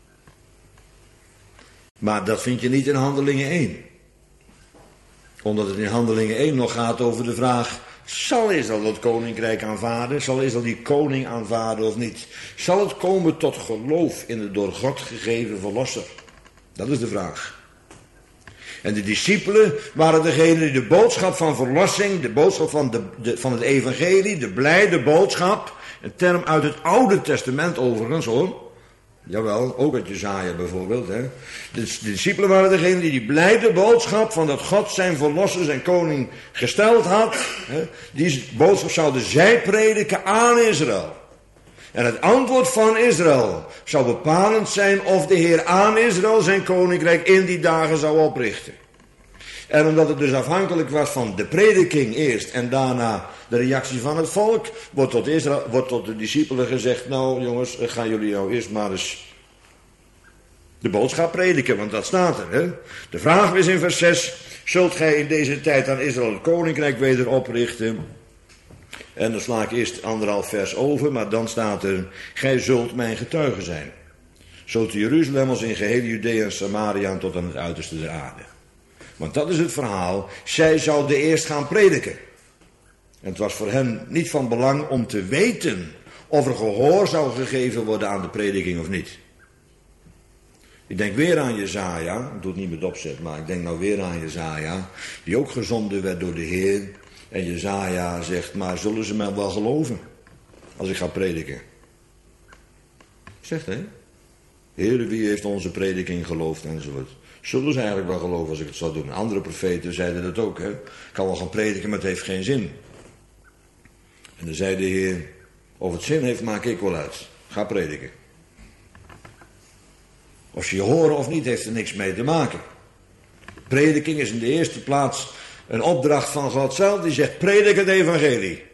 Maar dat vind je niet in Handelingen 1. Omdat het in Handelingen 1 nog gaat over de vraag: zal Israël dat koninkrijk aanvaarden? Zal Israël die koning aanvaarden of niet? Zal het komen tot geloof in de door God gegeven verlosser? Dat is de vraag. En de discipelen waren degenen die de boodschap van verlossing, de boodschap van het evangelie, de blijde boodschap, een term uit het Oude Testament overigens hoor. Jawel, ook uit Jesaja bijvoorbeeld. Hè. De discipelen waren degenen die blijde boodschap van dat God zijn verlosser, zijn koning gesteld had. Hè. Die boodschap zouden zij prediken aan Israël. En het antwoord van Israël zou bepalend zijn of de Heer aan Israël zijn koninkrijk in die dagen zou oprichten. En omdat het dus afhankelijk was van de prediking eerst en daarna de reactie van het volk, wordt tot de discipelen gezegd, nou jongens, gaan jullie nou eerst maar eens de boodschap prediken, want dat staat er. Hè? De vraag is in vers 6, zult gij in deze tijd aan Israël het koninkrijk weder oprichten? En dan sla ik eerst 1,5 vers over, maar dan staat er, gij zult mijn getuige zijn. Zo te Jeruzalem als in geheel Judea en Samaria tot aan het uiterste der aarde. Want dat is het verhaal, zij zouden eerst gaan prediken. En het was voor hen niet van belang om te weten of er gehoor zou gegeven worden aan de prediking of niet. Ik denk weer aan Jesaja, ik doe het niet met opzet, maar ik denk nou weer aan Jesaja, die ook gezonden werd door de Heer. En Jesaja zegt, maar zullen ze mij wel geloven als ik ga prediken? Zegt hij, Heer, wie heeft onze prediking geloofd enzovoort. Zullen ze eigenlijk wel geloven als ik het zou doen? Andere profeten zeiden dat ook, hè. Ik kan wel gaan prediken, maar het heeft geen zin. En dan zei de Heer, of het zin heeft, maak ik wel uit. Ga prediken. Of ze je horen of niet, heeft er niks mee te maken. Prediking is in de eerste plaats een opdracht van God zelf, die zegt, predik het evangelie.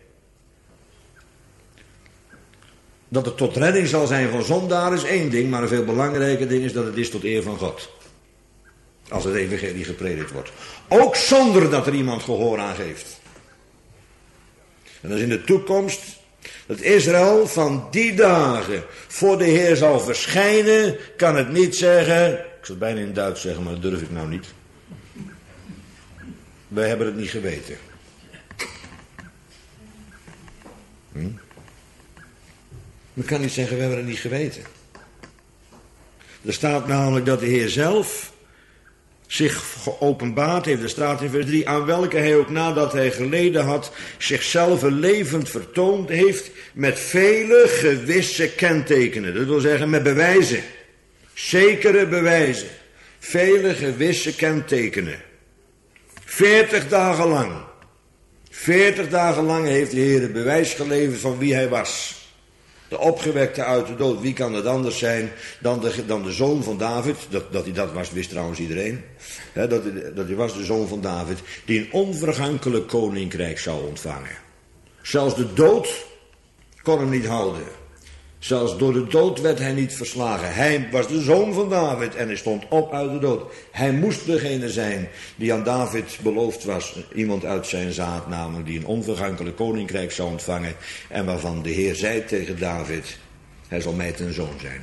Dat het tot redding zal zijn van zondaar is één ding, maar een veel belangrijker ding is dat het is tot eer van God. Als het evangelie gepredikt wordt. Ook zonder dat er iemand gehoor aan geeft. En dat is in de toekomst dat Israël van die dagen voor de Heer zal verschijnen, kan het niet zeggen, ik zou het bijna in Duits zeggen, maar dat durf ik nou niet. Wij hebben het niet geweten. Men kan niet zeggen, we hebben het niet geweten. Er staat namelijk dat de Heer zelf zich geopenbaard heeft, er staat in vers 3, aan welke hij ook nadat hij geleden had, zichzelf levend vertoond heeft met vele gewisse kentekenen. Dat wil zeggen met bewijzen. Zekere bewijzen. Vele gewisse kentekenen. 40 dagen lang. 40 dagen lang heeft de Heer het bewijs geleverd van wie hij was. De opgewekte uit de dood. Wie kan het anders zijn dan de zoon van David? Dat hij dat was, wist trouwens iedereen. Dat hij was de zoon van David. Die een onvergankelijk koninkrijk zou ontvangen. Zelfs de dood kon hem niet houden. Zelfs door de dood werd hij niet verslagen. Hij was de zoon van David en hij stond op uit de dood. Hij moest degene zijn die aan David beloofd was. Iemand uit zijn zaad namelijk die een onvergankelijk koninkrijk zou ontvangen. En waarvan de Heer zei tegen David, hij zal mij ten zoon zijn.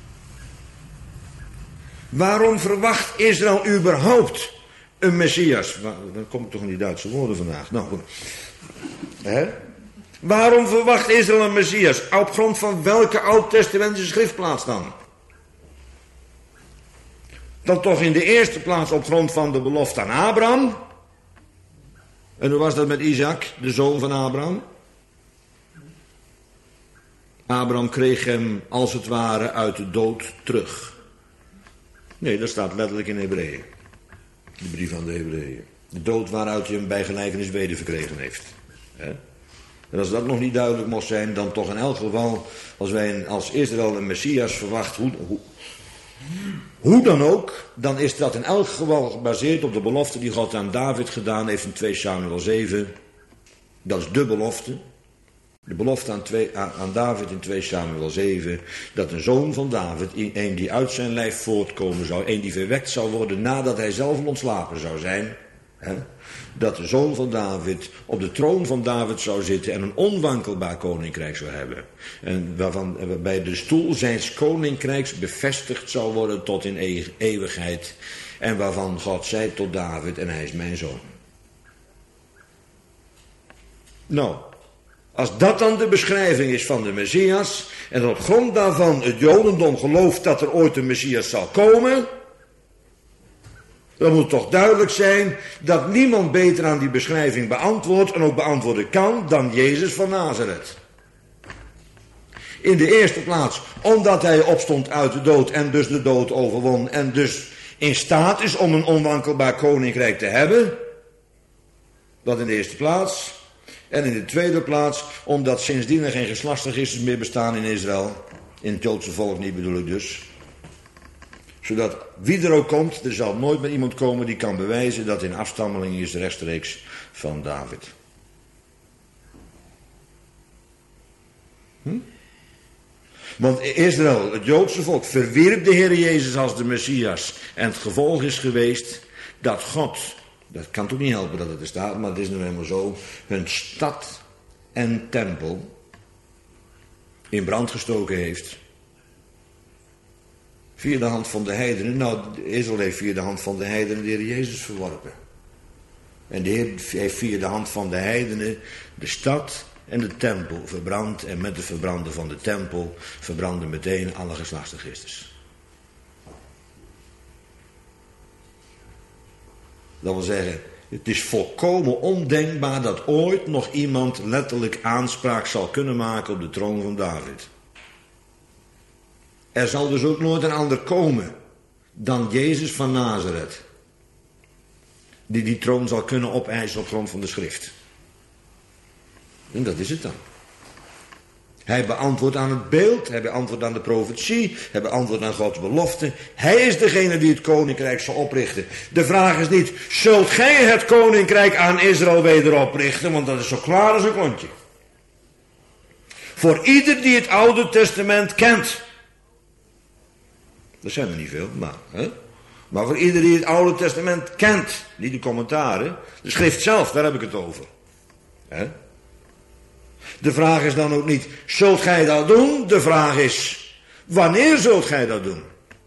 Waarom verwacht Israël überhaupt een Messias? Dan kom ik toch in die Duitse woorden vandaag. Nou, waarom verwacht Israël een Messias? Op grond van welke oud-testamentische schriftplaats dan? Dan toch in de eerste plaats op grond van de belofte aan Abraham. En hoe was dat met Isaac, de zoon van Abraham? Abraham kreeg hem als het ware uit de dood terug. Nee, dat staat letterlijk in Hebreeën. De brief aan de Hebreeën. De dood waaruit hij hem bij gelijkenis weder verkregen heeft. En als dat nog niet duidelijk mocht zijn, dan toch in elk geval, als wij als Israël een Messias verwacht, hoe dan ook, dan is dat in elk geval gebaseerd op de belofte die God aan David gedaan heeft in 2 Samuel 7. Dat is de belofte. De belofte aan David in 2 Samuel 7, dat een zoon van David, een die uit zijn lijf voortkomen zou, een die verwekt zou worden nadat hij zelf ontslapen zou zijn, dat de zoon van David op de troon van David zou zitten en een onwankelbaar koninkrijk zou hebben. En waarbij de stoel zijns koninkrijks bevestigd zou worden tot in eeuwigheid. En waarvan God zei tot David, en hij is mijn zoon. Nou, als dat dan de beschrijving is van de Messias, en op grond daarvan het Jodendom gelooft dat er ooit een Messias zal komen, dan moet toch duidelijk zijn dat niemand beter aan die beschrijving beantwoordt en ook beantwoorden kan dan Jezus van Nazareth. In de eerste plaats omdat hij opstond uit de dood en dus de dood overwon en dus in staat is om een onwankelbaar koninkrijk te hebben. Dat in de eerste plaats. En in de tweede plaats omdat sindsdien er geen geslachtsregisters meer bestaan in Israël. In het Joodse volk niet bedoel ik dus. Zodat wie er ook komt, er zal nooit meer iemand komen die kan bewijzen dat hij een afstammeling is rechtstreeks van David. Want Israël, het Joodse volk, verwierp de Heer Jezus als de Messias. En het gevolg is geweest dat God, dat kan toch niet helpen dat het er staat, maar het is nu helemaal zo, hun stad en tempel in brand gestoken heeft. Via de hand van de heidenen. Nou, Israël heeft via de hand van de heidenen de Heer Jezus verworpen. En de Heer heeft via de hand van de heidenen de stad en de tempel verbrand. En met het verbranden van de tempel verbrandden meteen alle geslachten Christus. Dat wil zeggen, het is volkomen ondenkbaar dat ooit nog iemand letterlijk aanspraak zal kunnen maken op de troon van David. Er zal dus ook nooit een ander komen dan Jezus van Nazareth, die die troon zal kunnen opeisen op grond van de schrift. En dat is het dan. Hij beantwoordt aan het beeld, hij beantwoordt aan de profetie, hij beantwoordt aan Gods belofte. Hij is degene die het koninkrijk zal oprichten. De vraag is niet, zult gij het koninkrijk aan Israël weder oprichten? Want dat is zo klaar als een klontje. Voor ieder die het Oude Testament kent. Dat zijn er niet veel, maar voor ieder die het Oude Testament kent, niet de commentaren, de schrift zelf, daar heb ik het over. De vraag is dan ook niet, zult gij dat doen? De vraag is, wanneer zult gij dat doen?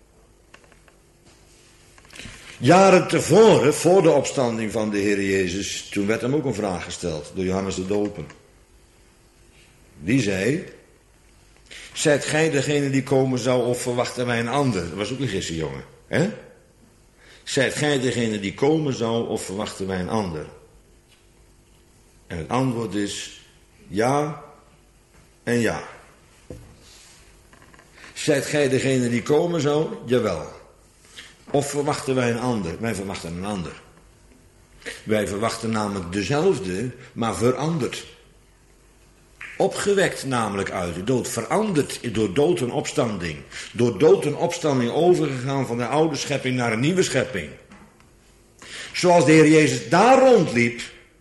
Jaren tevoren, voor de opstanding van de Heer Jezus, toen werd hem ook een vraag gesteld door Johannes de Doper. Die zei, zijt gij degene die komen zou of verwachten wij een ander? Dat was ook een gissenjongen. Zijt gij degene die komen zou of verwachten wij een ander? En het antwoord is ja en ja. Zijt gij degene die komen zou? Jawel. Of verwachten wij een ander? Wij verwachten een ander. Wij verwachten namelijk dezelfde, maar veranderd. Opgewekt namelijk uit de dood, veranderd door dood en opstanding. Door dood en opstanding overgegaan van de oude schepping naar een nieuwe schepping. Zoals de Heer Jezus daar rondliep,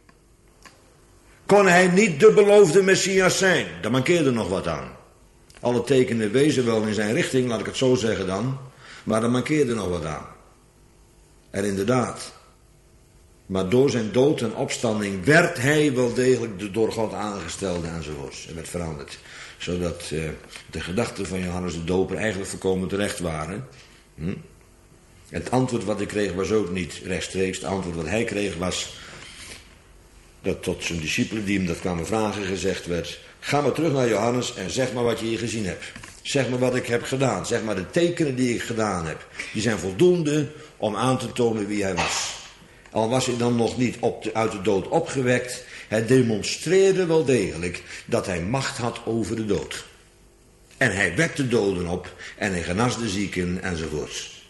kon hij niet de beloofde Messias zijn. Daar mankeerde nog wat aan. Alle tekenen wezen wel in zijn richting, laat ik het zo zeggen dan. Maar daar mankeerde nog wat aan. En inderdaad. Maar door zijn dood en opstanding werd hij wel degelijk de door God aangestelde enzovoorts. Hij werd veranderd. Zodat de gedachten van Johannes de Doper eigenlijk volkomen terecht waren. Het antwoord wat hij kreeg was ook niet rechtstreeks. Het antwoord wat hij kreeg was dat tot zijn discipelen die hem dat kwamen vragen gezegd werd: ga maar terug naar Johannes en zeg maar wat je hier gezien hebt. Zeg maar wat ik heb gedaan. Zeg maar de tekenen die ik gedaan heb. Die zijn voldoende om aan te tonen wie hij was. Al was hij dan nog niet uit de dood opgewekt. Hij demonstreerde wel degelijk dat hij macht had over de dood. En hij wekte de doden op. En hij genas de zieken enzovoorts.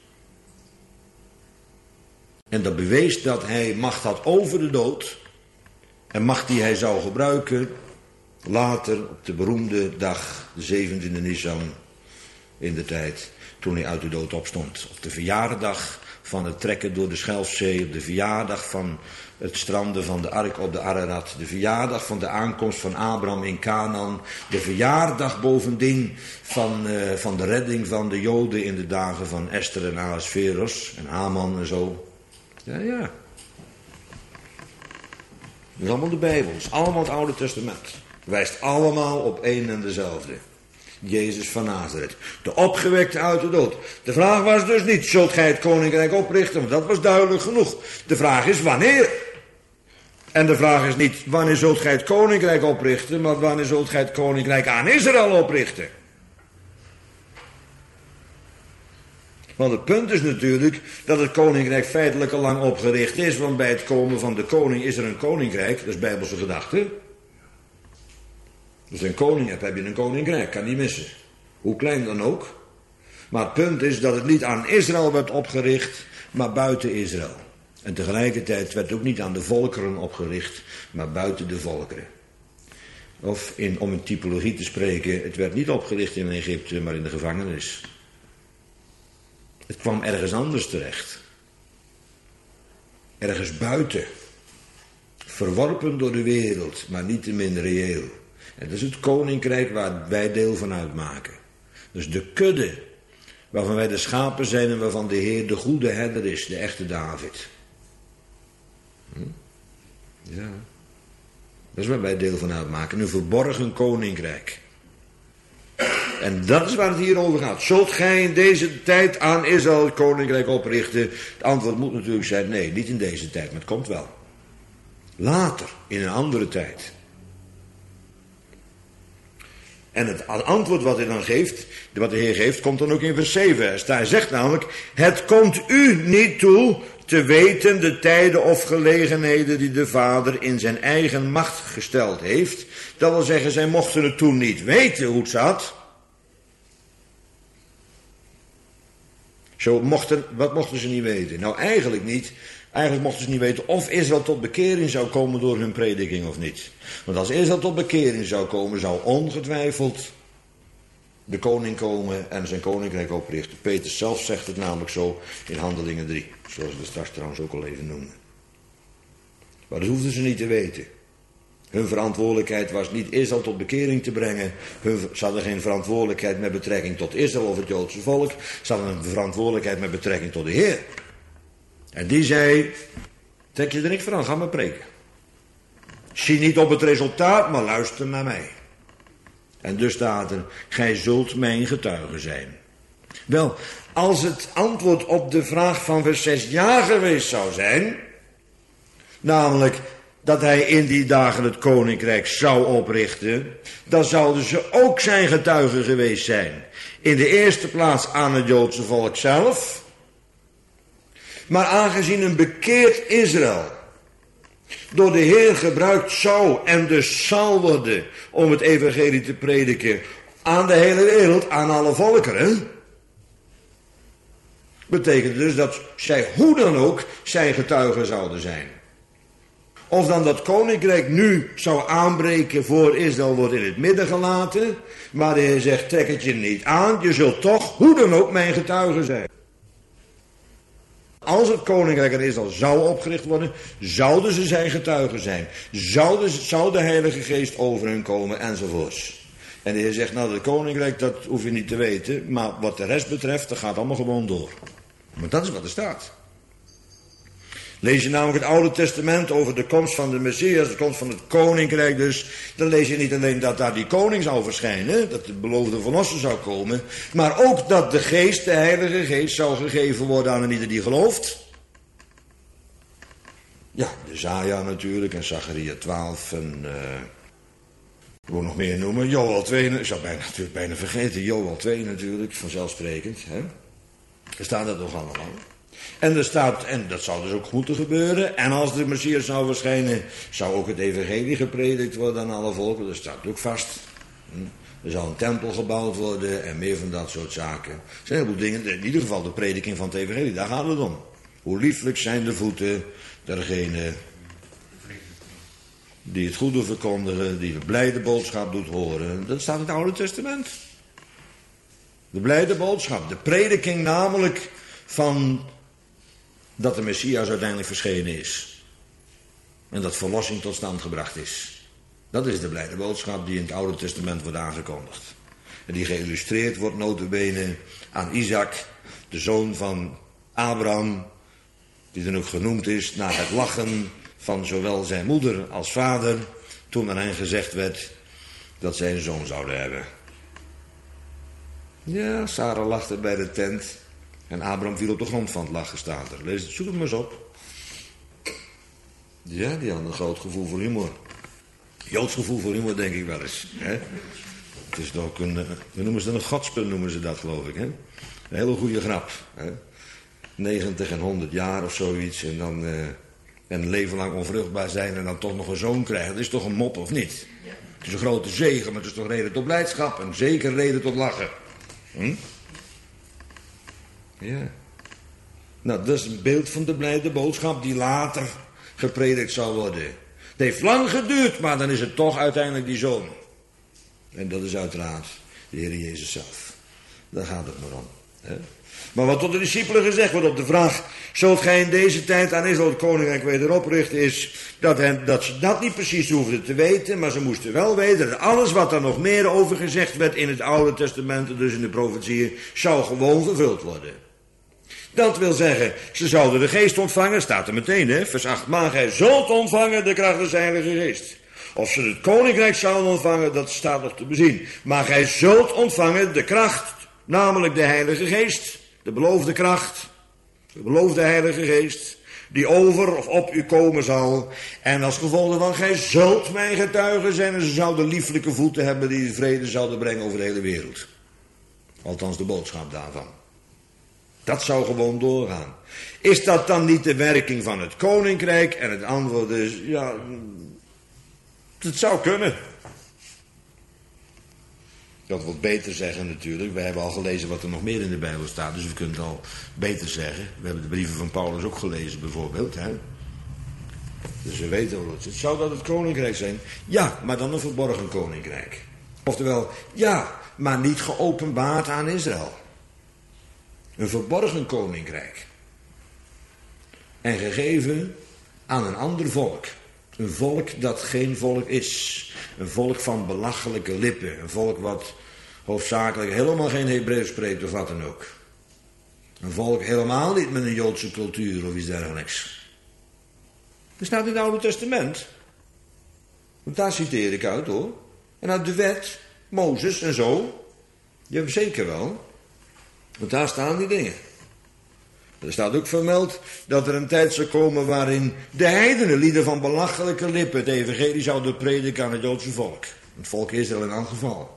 En dat bewees dat hij macht had over de dood. En macht die hij zou gebruiken later op de beroemde dag, de 17e Nisan in de tijd, toen hij uit de dood opstond. Op de verjaardag van het trekken door de Schelfzee, op de verjaardag van het stranden van de ark op de Ararat, de verjaardag van de aankomst van Abraham in Canaan, de verjaardag bovendien van de redding van de Joden in de dagen van Esther en Ahasveros en Haman en zo. Ja. Dat is allemaal de Bijbel, dat is allemaal het Oude Testament. Wijst allemaal op één en dezelfde. Jezus van Nazareth. De opgewekte uit de dood. De vraag was dus niet, zult gij het koninkrijk oprichten? Want dat was duidelijk genoeg. De vraag is wanneer? En de vraag is niet, wanneer zult gij het koninkrijk oprichten? Maar wanneer zult gij het koninkrijk aan Israël oprichten? Want het punt is natuurlijk dat het koninkrijk feitelijk al lang opgericht is. Want bij het komen van de koning is er een koninkrijk. Dat is bijbelse gedachte. Als je een koning hebt, heb je een koninkrijk. Kan niet missen. Hoe klein dan ook. Maar het punt is dat het niet aan Israël werd opgericht, maar buiten Israël. En tegelijkertijd werd het ook niet aan de volkeren opgericht, maar buiten de volkeren. Of om een typologie te spreken, het werd niet opgericht in Egypte, maar in de gevangenis. Het kwam ergens anders terecht. Ergens buiten. Verworpen door de wereld, maar niettemin reëel. En dat is het koninkrijk waar wij deel van uitmaken. Dus de kudde waarvan wij de schapen zijn en waarvan de Heer de goede herder is, de echte David. Ja. Dat is waar wij deel van uitmaken. Een verborgen koninkrijk. En dat is waar het hier over gaat. Zult gij in deze tijd aan Israël het koninkrijk oprichten? Het antwoord moet natuurlijk zijn, nee, niet in deze tijd, maar het komt wel. Later, in een andere tijd. En het antwoord wat hij dan geeft, wat de Heer geeft, komt dan ook in vers 7. Hij zegt namelijk, het komt u niet toe te weten de tijden of gelegenheden die de Vader in zijn eigen macht gesteld heeft. Dat wil zeggen, zij mochten het toen niet weten hoe het zat. Wat mochten ze niet weten? Nou, eigenlijk niet. Eigenlijk mochten ze niet weten of Israël tot bekering zou komen door hun prediking of niet. Want als Israël tot bekering zou komen, zou ongetwijfeld de koning komen en zijn koninkrijk oprichten. Petrus zelf zegt het namelijk zo in Handelingen 3. Zoals we het straks trouwens ook al even noemden. Maar dat hoefden ze niet te weten. Hun verantwoordelijkheid was niet Israël tot bekering te brengen. Ze hadden geen verantwoordelijkheid met betrekking tot Israël of het Joodse volk. Ze hadden een verantwoordelijkheid met betrekking tot de Heer. En die zei, trek je er niks van aan, ga maar preken. Zie niet op het resultaat, maar luister naar mij. En dus staat er, gij zult mijn getuige zijn. Wel, als het antwoord op de vraag van vers 6 ja geweest zou zijn, namelijk dat hij in die dagen het koninkrijk zou oprichten, dan zouden ze ook zijn getuigen geweest zijn. In de eerste plaats aan het Joodse volk zelf. Maar aangezien een bekeerd Israël door de Heer gebruikt zou en dus zal worden om het evangelie te prediken aan de hele wereld, aan alle volkeren, betekent dus dat zij hoe dan ook zijn getuigen zouden zijn. Of dan dat koninkrijk nu zou aanbreken voor Israël wordt in het midden gelaten, maar de Heer zegt, trek het je niet aan, je zult toch hoe dan ook mijn getuige zijn. Als het koninkrijk er Israël zou opgericht worden, zouden ze zijn getuigen zijn. Zou de Heilige Geest over hen komen enzovoorts. En de Heer zegt, nou, het koninkrijk, dat hoef je niet te weten, maar wat de rest betreft, dat gaat allemaal gewoon door. Maar dat is wat er staat. Lees je namelijk het Oude Testament over de komst van de Messias, de komst van het koninkrijk dus, dan lees je niet alleen dat daar die koning zou verschijnen, dat de beloofde verlosser zou komen, maar ook dat de geest, de Heilige Geest, zou gegeven worden aan een ieder die gelooft. Ja, Jesaja natuurlijk en Zacharia 12 en ik wil nog meer noemen, Joel 2, ik zou natuurlijk bijna vergeten, Joel 2 natuurlijk, vanzelfsprekend. Hè? Er staat dat nog allemaal. En er staat, en dat zou dus ook moeten gebeuren, en als de Messias zou verschijnen, zou ook het evangelie gepredikt worden aan alle volken, dat staat ook vast. Er zou een tempel gebouwd worden en meer van dat soort zaken. Er zijn een heleboel dingen, in ieder geval de prediking van het evangelie, daar gaat het om. Hoe lieflijk zijn de voeten dergenen die het goede verkondigen, die de blijde boodschap doet horen. Dat staat in het Oude Testament. De blijde boodschap, de prediking namelijk van dat de Messias uiteindelijk verschenen is. En dat verlossing tot stand gebracht is. Dat is de blijde boodschap die in het Oude Testament wordt aangekondigd. En die geïllustreerd wordt nota bene aan Isaac, de zoon van Abraham, die dan ook genoemd is naar het lachen van zowel zijn moeder als vader, toen aan hen gezegd werd dat zij een zoon zouden hebben. Ja, Sarah lachte bij de tent en Abraham viel op de grond van het lachen, staat er. Lees het, zoek het maar eens op. Ja, die had een groot gevoel voor humor. Joods gevoel voor humor, denk ik wel eens. Hè? Het is ook een, we noemen ze dan een godspel, noemen ze dat, geloof ik. Hè? Een hele goede grap. Hè? 90 en 100 jaar of zoiets. En dan een leven lang onvruchtbaar zijn en dan toch nog een zoon krijgen. Dat is toch een mop, of niet? Het is een grote zegen, maar het is toch reden tot blijdschap. En zeker reden tot lachen. Ja. Nou, dat is een beeld van de blijde boodschap die later gepredikt zal worden. Het heeft lang geduurd, maar dan is het toch uiteindelijk die zoon. En dat is uiteraard de Heer Jezus zelf. Daar gaat het maar om. Maar wat tot de discipelen gezegd wordt op de vraag, zult gij in deze tijd aan Israël het koninkrijk weder oprichten, is dat ze dat niet precies hoefden te weten, maar ze moesten wel weten dat alles wat er nog meer over gezegd werd in het Oude Testament, dus in de profetieën, zou gewoon vervuld worden. Dat wil zeggen, ze zouden de geest ontvangen, staat er meteen, vers 8, maar gij zult ontvangen de kracht des Heilige Geest. Of ze het koninkrijk zouden ontvangen, dat staat nog te bezien. Maar gij zult ontvangen de kracht, namelijk de Heilige Geest, de beloofde kracht, de beloofde Heilige Geest, die over of op u komen zal. En als gevolg daarvan, gij zult mijn getuigen zijn, en ze zouden lieflijke voeten hebben die vrede zouden brengen over de hele wereld. Althans de boodschap daarvan. Dat zou gewoon doorgaan. Is dat dan niet de werking van het koninkrijk? En het antwoord is, ja, het zou kunnen. Dat wil beter zeggen natuurlijk. Wij hebben al gelezen wat er nog meer in de Bijbel staat. Dus we kunnen het al beter zeggen. We hebben de brieven van Paulus ook gelezen bijvoorbeeld. Hè? Dus we weten hoe het zit. Zou dat het koninkrijk zijn? Ja, maar dan een verborgen koninkrijk. Oftewel, ja, maar niet geopenbaard aan Israël. Een verborgen koninkrijk. En gegeven aan een ander volk. Een volk dat geen volk is. Een volk van belachelijke lippen. Een volk wat hoofdzakelijk helemaal geen Hebreeuws spreekt of wat dan ook. Een volk helemaal niet met een Joodse cultuur of iets dergelijks. Dat staat in het Oude Testament. Want daar citeer ik uit hoor. En uit de wet, Mozes en zo. Ja, zeker wel. Want daar staan die dingen. Er staat ook vermeld dat er een tijd zou komen waarin de heidenen, lieden van belachelijke lippen, het evangelie zouden prediken aan het Joodse volk. Het volk Israël in elk geval.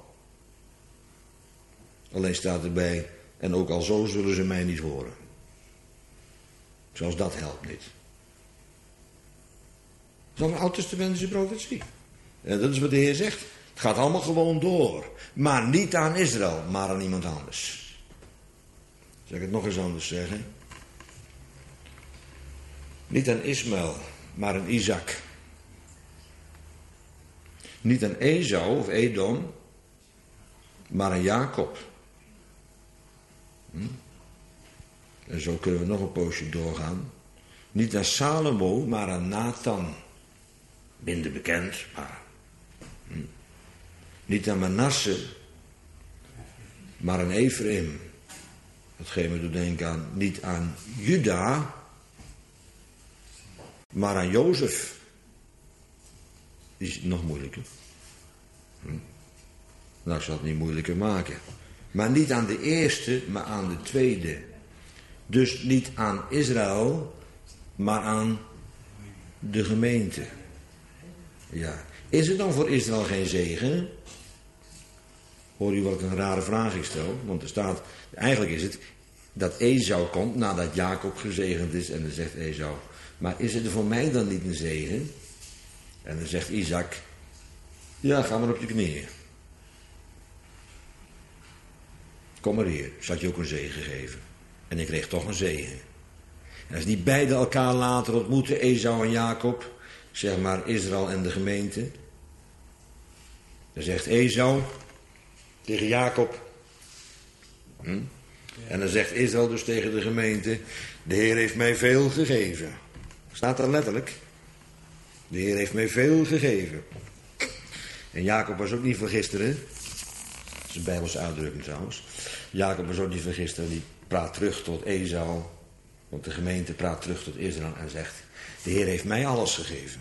Alleen staat erbij, en ook al zo zullen ze mij niet horen. Zelfs dat helpt niet. Dat is een oud-testamentische profetie. En dat is wat de Heer zegt. Het gaat allemaal gewoon door. Maar niet aan Israël, maar aan iemand anders. Zal ik het nog eens anders zeggen? Niet aan Ismaël, maar aan Isaac. Niet aan Esau of Edom, maar aan Jacob. En zo kunnen we nog een poosje doorgaan. Niet aan Salomo, maar aan Nathan. Minder bekend, maar... Niet aan Manasse, maar aan Ephraim. Datgene me doet denken aan, niet aan Juda, maar aan Jozef. Die is nog moeilijker. Nou, ik zal het niet moeilijker maken. Maar niet aan de eerste, maar aan de tweede. Dus niet aan Israël, maar aan de gemeente. Ja. Is er dan voor Israël geen zegen? Hoor u wat een rare vraag ik stel? Want er staat, eigenlijk is het dat Esau komt nadat Jacob gezegend is. En dan zegt Esau, maar is het er voor mij dan niet een zegen? En dan zegt Isaac, ja, ga maar op je knieën. Kom maar hier, ik zal je ook een zegen geven. En ik kreeg toch een zegen. En als die beiden elkaar later ontmoeten, Esau en Jacob, zeg maar Israël en de gemeente. Dan zegt Esau tegen Jacob. En dan zegt Israël dus tegen de gemeente, de Heer heeft mij veel gegeven. Staat daar letterlijk. De Heer heeft mij veel gegeven. En Jacob was ook niet van gisteren. Dat is een Bijbelse uitdrukking trouwens. Jacob was ook niet van gisteren. Die praat terug tot Esau. Want de gemeente praat terug tot Israël en zegt, de Heer heeft mij alles gegeven.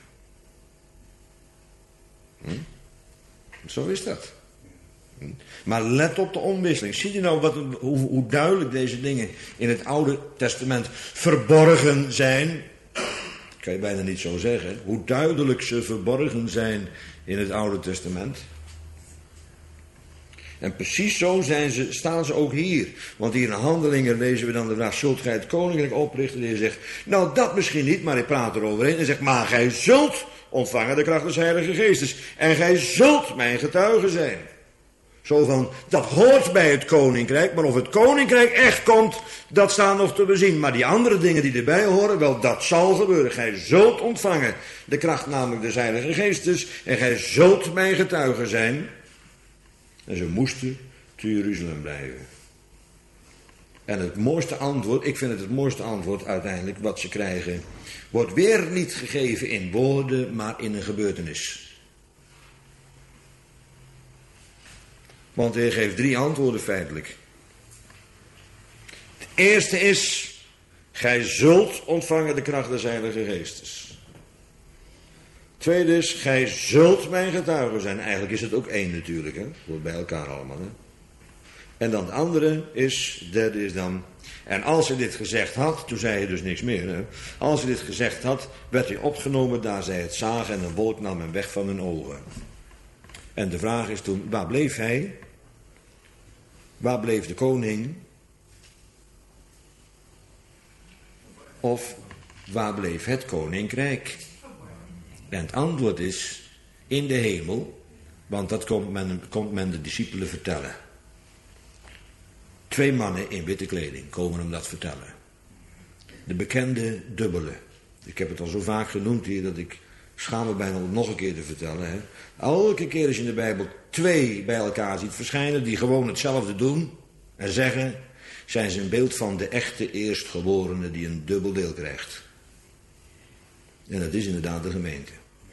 Zo is dat. Maar let op de omwisseling. Zie je nou hoe duidelijk deze dingen in het Oude Testament verborgen zijn? Kan je bijna niet zo zeggen. Hoe duidelijk ze verborgen zijn in het Oude Testament. En precies zo staan ze ook hier. Want hier in Handelingen lezen we dan de vraag, zult gij het koninkrijk oprichten? En hij zegt, nou dat misschien niet, maar hij praat eroverheen. En zegt, maar gij zult ontvangen de kracht des Heilige Geestes. En gij zult mijn getuige zijn. Zo van, dat hoort bij het koninkrijk, maar of het koninkrijk echt komt, dat staat nog te bezien. Maar die andere dingen die erbij horen, wel, dat zal gebeuren. Gij zult ontvangen de kracht namelijk des Heilige Geestes en gij zult mijn getuige zijn. En ze moesten te Jeruzalem blijven. En het mooiste antwoord, ik vind het mooiste antwoord uiteindelijk wat ze krijgen, wordt weer niet gegeven in woorden, maar in een gebeurtenis. Want de Heer geeft 3 antwoorden feitelijk. Het eerste is, gij zult ontvangen de kracht des Heilige Geestes. Tweede is, gij zult mijn getuige zijn. Eigenlijk is het ook 1 natuurlijk, hè. Het wordt bij elkaar allemaal, hè. En dan het andere is, derde is dan, en als hij dit gezegd had, toen zei hij dus niks meer, hè. Als hij dit gezegd had, werd hij opgenomen daar zij het zagen en een wolk nam hem weg van hun ogen. En de vraag is toen, waar bleef hij? Waar bleef de koning? Of waar bleef het koninkrijk? En het antwoord is, in de hemel, want dat komt men de discipelen vertellen. 2 mannen in witte kleding komen hem dat vertellen. De bekende dubbele. Ik heb het al zo vaak genoemd hier dat ik schaam me bijna om het nog een keer te vertellen. Hè. Elke keer als je in de Bijbel 2 bij elkaar ziet verschijnen die gewoon hetzelfde doen en zeggen, zijn ze een beeld van de echte eerstgeborene die een dubbel deel krijgt. En dat is inderdaad de gemeente.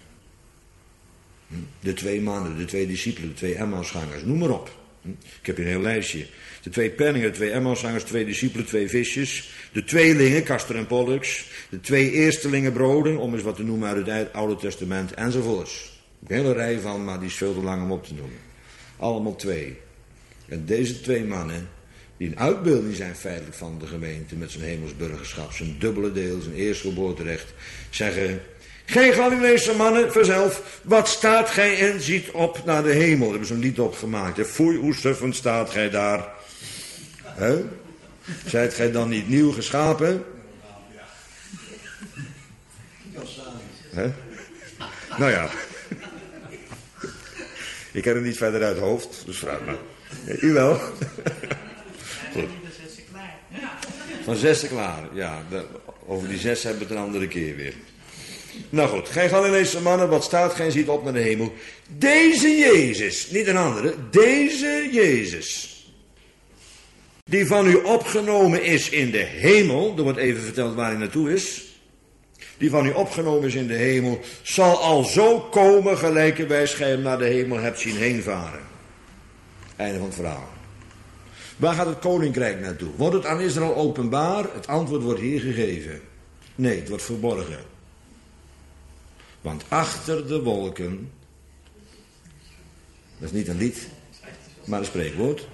De 2 mannen, de 2 discipelen, de 2 Emmausgangers, noem maar op. Ik heb hier een heel lijstje. De 2 penningen, de 2 Emmausgangers, 2 discipelen, 2 visjes. De tweelingen, Castor en Pollux. De 2 eerstelingen broden, om eens wat te noemen uit het Oude Testament, enzovoorts. Een hele rij van, maar die is veel te lang om op te noemen. Allemaal 2. En deze 2 mannen, die een uitbeelding zijn feitelijk van de gemeente, met zijn hemelsburgerschap, zijn dubbele deel, zijn eerstgeboorterecht, zeggen, gij Galileese mannen, vanzelf, wat staat gij en ziet op naar de hemel? Daar hebben ze een lied opgemaakt. Foei, hoe suffend staat gij daar? He? Zijt gij dan niet nieuw geschapen? He? Nou ja. Ik heb hem niet verder uit het hoofd, dus vraag maar. U wel? Goed. Van 6 klaar, ja. Over die 6 hebben we het een andere keer weer. Nou goed, gij Galileese mannen, wat staat gij ziet op naar de hemel? Deze Jezus, niet een andere, deze Jezus, die van u opgenomen is in de hemel, er wordt even verteld waar hij naartoe is, die van u opgenomen is in de hemel, zal al zo komen gelijkerwijs gij hem naar de hemel hebt zien heenvaren. Einde van het verhaal. Waar gaat het koninkrijk naartoe? Wordt het aan Israël openbaar? Het antwoord wordt hier gegeven. Nee, het wordt verborgen. Want achter de wolken, dat is niet een lied, maar een spreekwoord.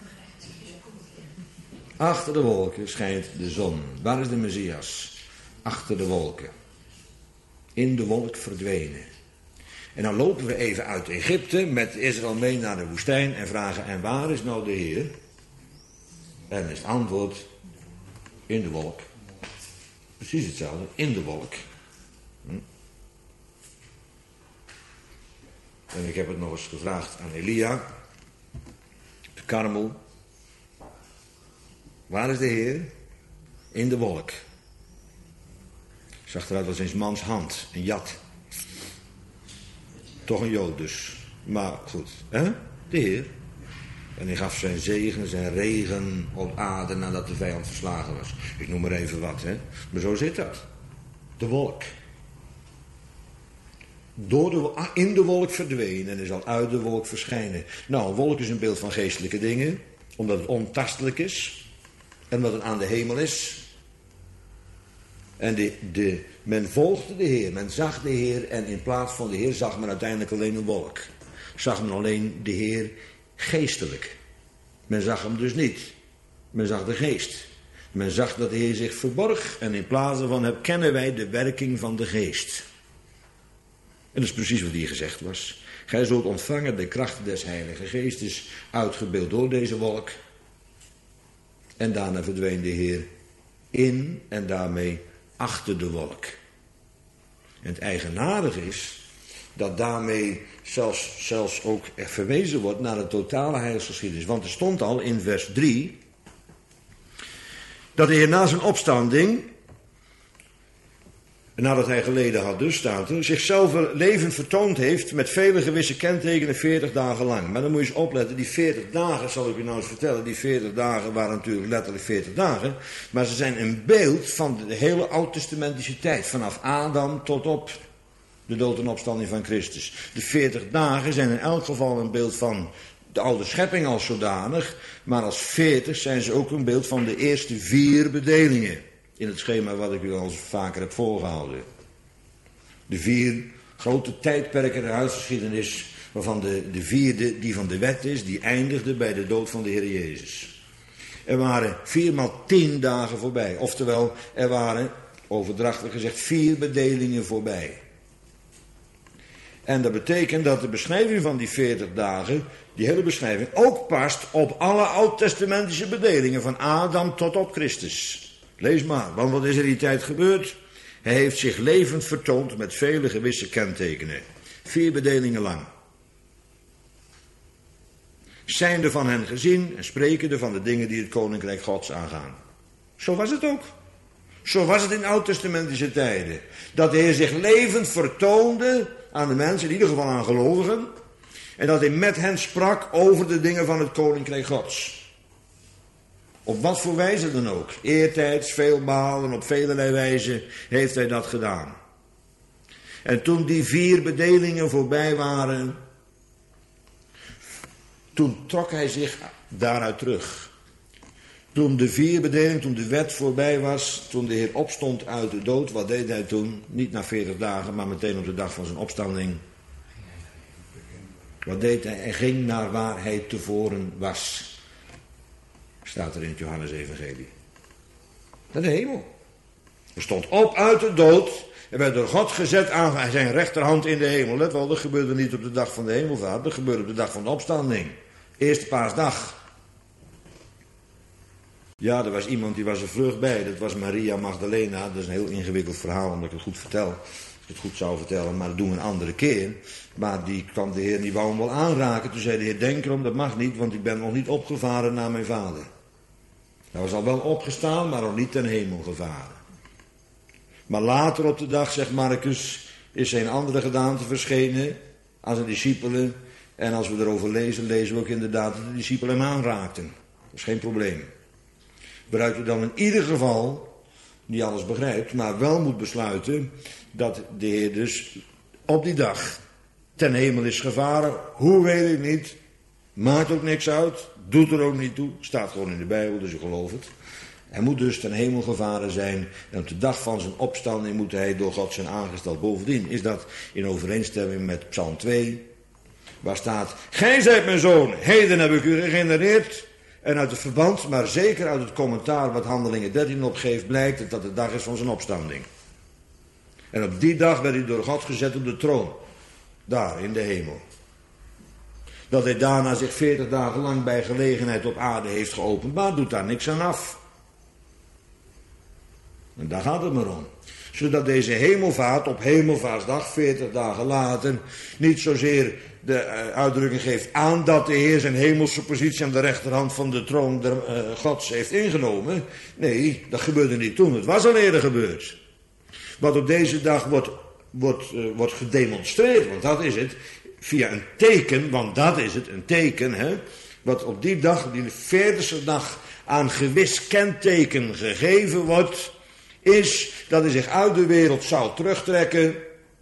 Achter de wolken schijnt de zon. Waar is de Messias? Achter de wolken. In de wolk verdwenen. En dan lopen we even uit Egypte met Israël mee naar de woestijn en vragen, en waar is nou de Heer? En dan is het antwoord, in de wolk. Precies hetzelfde, in de wolk. En ik heb het nog eens gevraagd aan Elia, de Karmel. Waar is de Heer? In de wolk. Zag eruit als een mans hand, een jat. Toch een Jood dus. Maar goed, hè? De Heer. En hij gaf zijn zegen, zijn regen op aarde nadat de vijand verslagen was. Ik noem maar even wat, hè. Maar zo zit dat. De wolk. In de wolk verdwenen en hij zal uit de wolk verschijnen. Nou, een wolk is een beeld van geestelijke dingen, omdat het ontastelijk is en omdat het aan de hemel is. En men volgde de Heer, men zag de Heer en in plaats van de Heer zag men uiteindelijk alleen een wolk. Zag men alleen de Heer geestelijk. Men zag hem dus niet. Men zag de geest. Men zag dat de Heer zich verborg en in plaats daarvan kennen wij de werking van de geest. En dat is precies wat hier gezegd was. Gij zult ontvangen de kracht des Heilige Geestes, uitgebeeld door deze wolk. En daarna verdween de Heer in en daarmee achter de wolk. En het eigenaardige is dat daarmee zelfs ook verwezen wordt naar de totale heilsgeschiedenis. Want er stond al in vers 3 dat de Heer na zijn opstanding En nadat hij geleden had, dus staat er, zichzelf levend vertoond heeft met vele gewisse kentekenen 40 dagen lang. Maar dan moet je eens opletten, die 40 dagen, zal ik u nou eens vertellen, die 40 dagen waren natuurlijk letterlijk 40 dagen. Maar ze zijn een beeld van de hele oud-testamentische tijd, vanaf Adam tot op de dood en opstanding van Christus. De 40 dagen zijn in elk geval een beeld van de oude schepping als zodanig, maar als 40 zijn ze ook een beeld van de eerste 4 bedelingen. In het schema wat ik u al vaker heb voorgehouden. De 4 grote tijdperken in de huisgeschiedenis, waarvan de 4e die van de wet is, die eindigde bij de dood van de Heer Jezus. Er waren 4 maal 10 dagen voorbij. Oftewel, er waren, overdrachtelijk gezegd, 4 bedelingen voorbij. En dat betekent dat de beschrijving van die 40 dagen, die hele beschrijving, ook past op alle oud-testamentische bedelingen van Adam tot op Christus. Lees maar, want wat is er die tijd gebeurd? Hij heeft zich levend vertoond met vele gewisse kentekenen. 4 bedelingen lang. Zijnde van hen gezien en sprekende van de dingen die het koninkrijk Gods aangaan. Zo was het ook. Zo was het in oud-testamentische tijden. Dat de Heer zich levend vertoonde aan de mensen, in ieder geval aan gelovigen. En dat hij met hen sprak over de dingen van het koninkrijk Gods. Op wat voor wijze dan ook. Eertijds, veelmaal en op velerlei wijze heeft hij dat gedaan. En toen die 4 bedelingen voorbij waren, toen trok hij zich daaruit terug. Toen de 4 bedelingen, toen de wet voorbij was, toen de Heer opstond uit de dood, wat deed hij toen? Niet na 40 dagen, maar meteen op de dag van zijn opstanding. Wat deed hij? Hij ging naar waar hij tevoren was. Staat er in het Johannes-evangelie. Naar de hemel. Hij stond op uit de dood en werd door God gezet aan zijn rechterhand in de hemel. Let wel, dat gebeurde niet op de dag van de hemelvaart, dat gebeurde op de dag van de opstanding. Eerste paasdag. Ja, er was iemand die was er vlug bij, dat was Maria Magdalena. Dat is een heel ingewikkeld verhaal, omdat ik het goed vertel. Als ik het goed zou vertellen, maar dat doen we een andere keer. Maar die kwam de Heer, die wou hem wel aanraken. Toen zei de Heer, denk erom, dat mag niet, want ik ben nog niet opgevaren naar mijn vader. Hij was al wel opgestaan, maar nog niet ten hemel gevaren. Maar later op de dag, zegt Marcus, is zijn andere gedaante verschenen aan zijn discipelen. En als we erover lezen, lezen we ook inderdaad dat de discipelen hem aanraakten. Dat is geen probleem. Waaruit u dan in ieder geval, niet alles begrijpt, maar wel moet besluiten dat de Heer dus op die dag ten hemel is gevaren. Hoe weet ik niet. Maakt ook niks uit. Doet er ook niet toe. Staat gewoon in de Bijbel, dus ik geloof het. Hij moet dus ten hemel gevaren zijn. En op de dag van zijn opstanding moet hij door God zijn aangesteld. Bovendien is dat in overeenstemming met Psalm 2. Waar staat, gij zijt mijn zoon, heden heb ik u gegenereerd. En uit het verband, maar zeker uit het commentaar wat Handelingen 13 opgeeft, blijkt dat dat de dag is van zijn opstanding. En op die dag werd hij door God gezet op de troon. Daar in de hemel. Dat hij daarna zich 40 dagen lang bij gelegenheid op aarde heeft geopenbaard, doet daar niks aan af. En daar gaat het maar om. Zodat deze hemelvaart op hemelvaartsdag, 40 dagen later, niet zozeer de uitdrukking geeft aan dat de Heer zijn hemelse positie aan de rechterhand van de troon Gods heeft ingenomen. Nee, dat gebeurde niet toen. Het was al eerder gebeurd. Wat op deze dag wordt gedemonstreerd, want dat is het, via een teken, want dat is het, een teken, hè, wat op die dag, die 40e dag, aan gewis kenteken gegeven wordt, is dat hij zich uit de wereld zou terugtrekken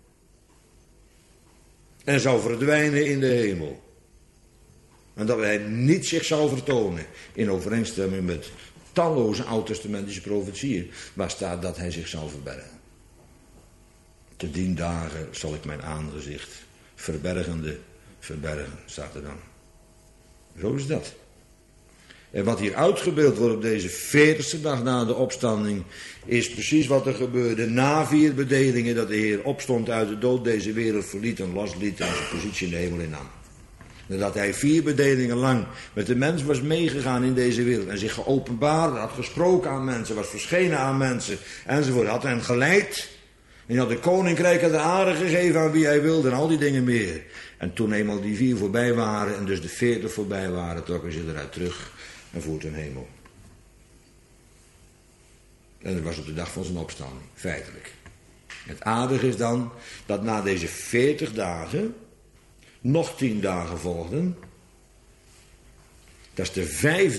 en zou verdwijnen in de hemel. En dat hij niet zich zou vertonen, in overeenstemming met talloze oud-testamentische profetieën, waar staat dat hij zich zou verbergen. Te dien dagen zal ik mijn aangezicht verbergen, staat er dan. Zo is dat. En wat hier uitgebeeld wordt op deze 40e dag na de opstanding, is precies wat er gebeurde na 4 bedelingen, dat de Heer opstond uit de dood, deze wereld verliet en losliet en zijn positie in de hemel innam. En dat hij 4 bedelingen lang met de mens was meegegaan in deze wereld en zich geopenbaard, had gesproken aan mensen, was verschenen aan mensen enzovoort, had hen geleid. En hij had de koninkrijk aan de aarde gegeven aan wie hij wilde en al die dingen meer. En toen eenmaal die 4 voorbij waren en dus de 40 voorbij waren, trokken ze eruit terug en voert ten hemel. En dat was op de dag van zijn opstanding, feitelijk. Het aardige is dan dat na deze 40 dagen nog 10 dagen volgden. Dat is de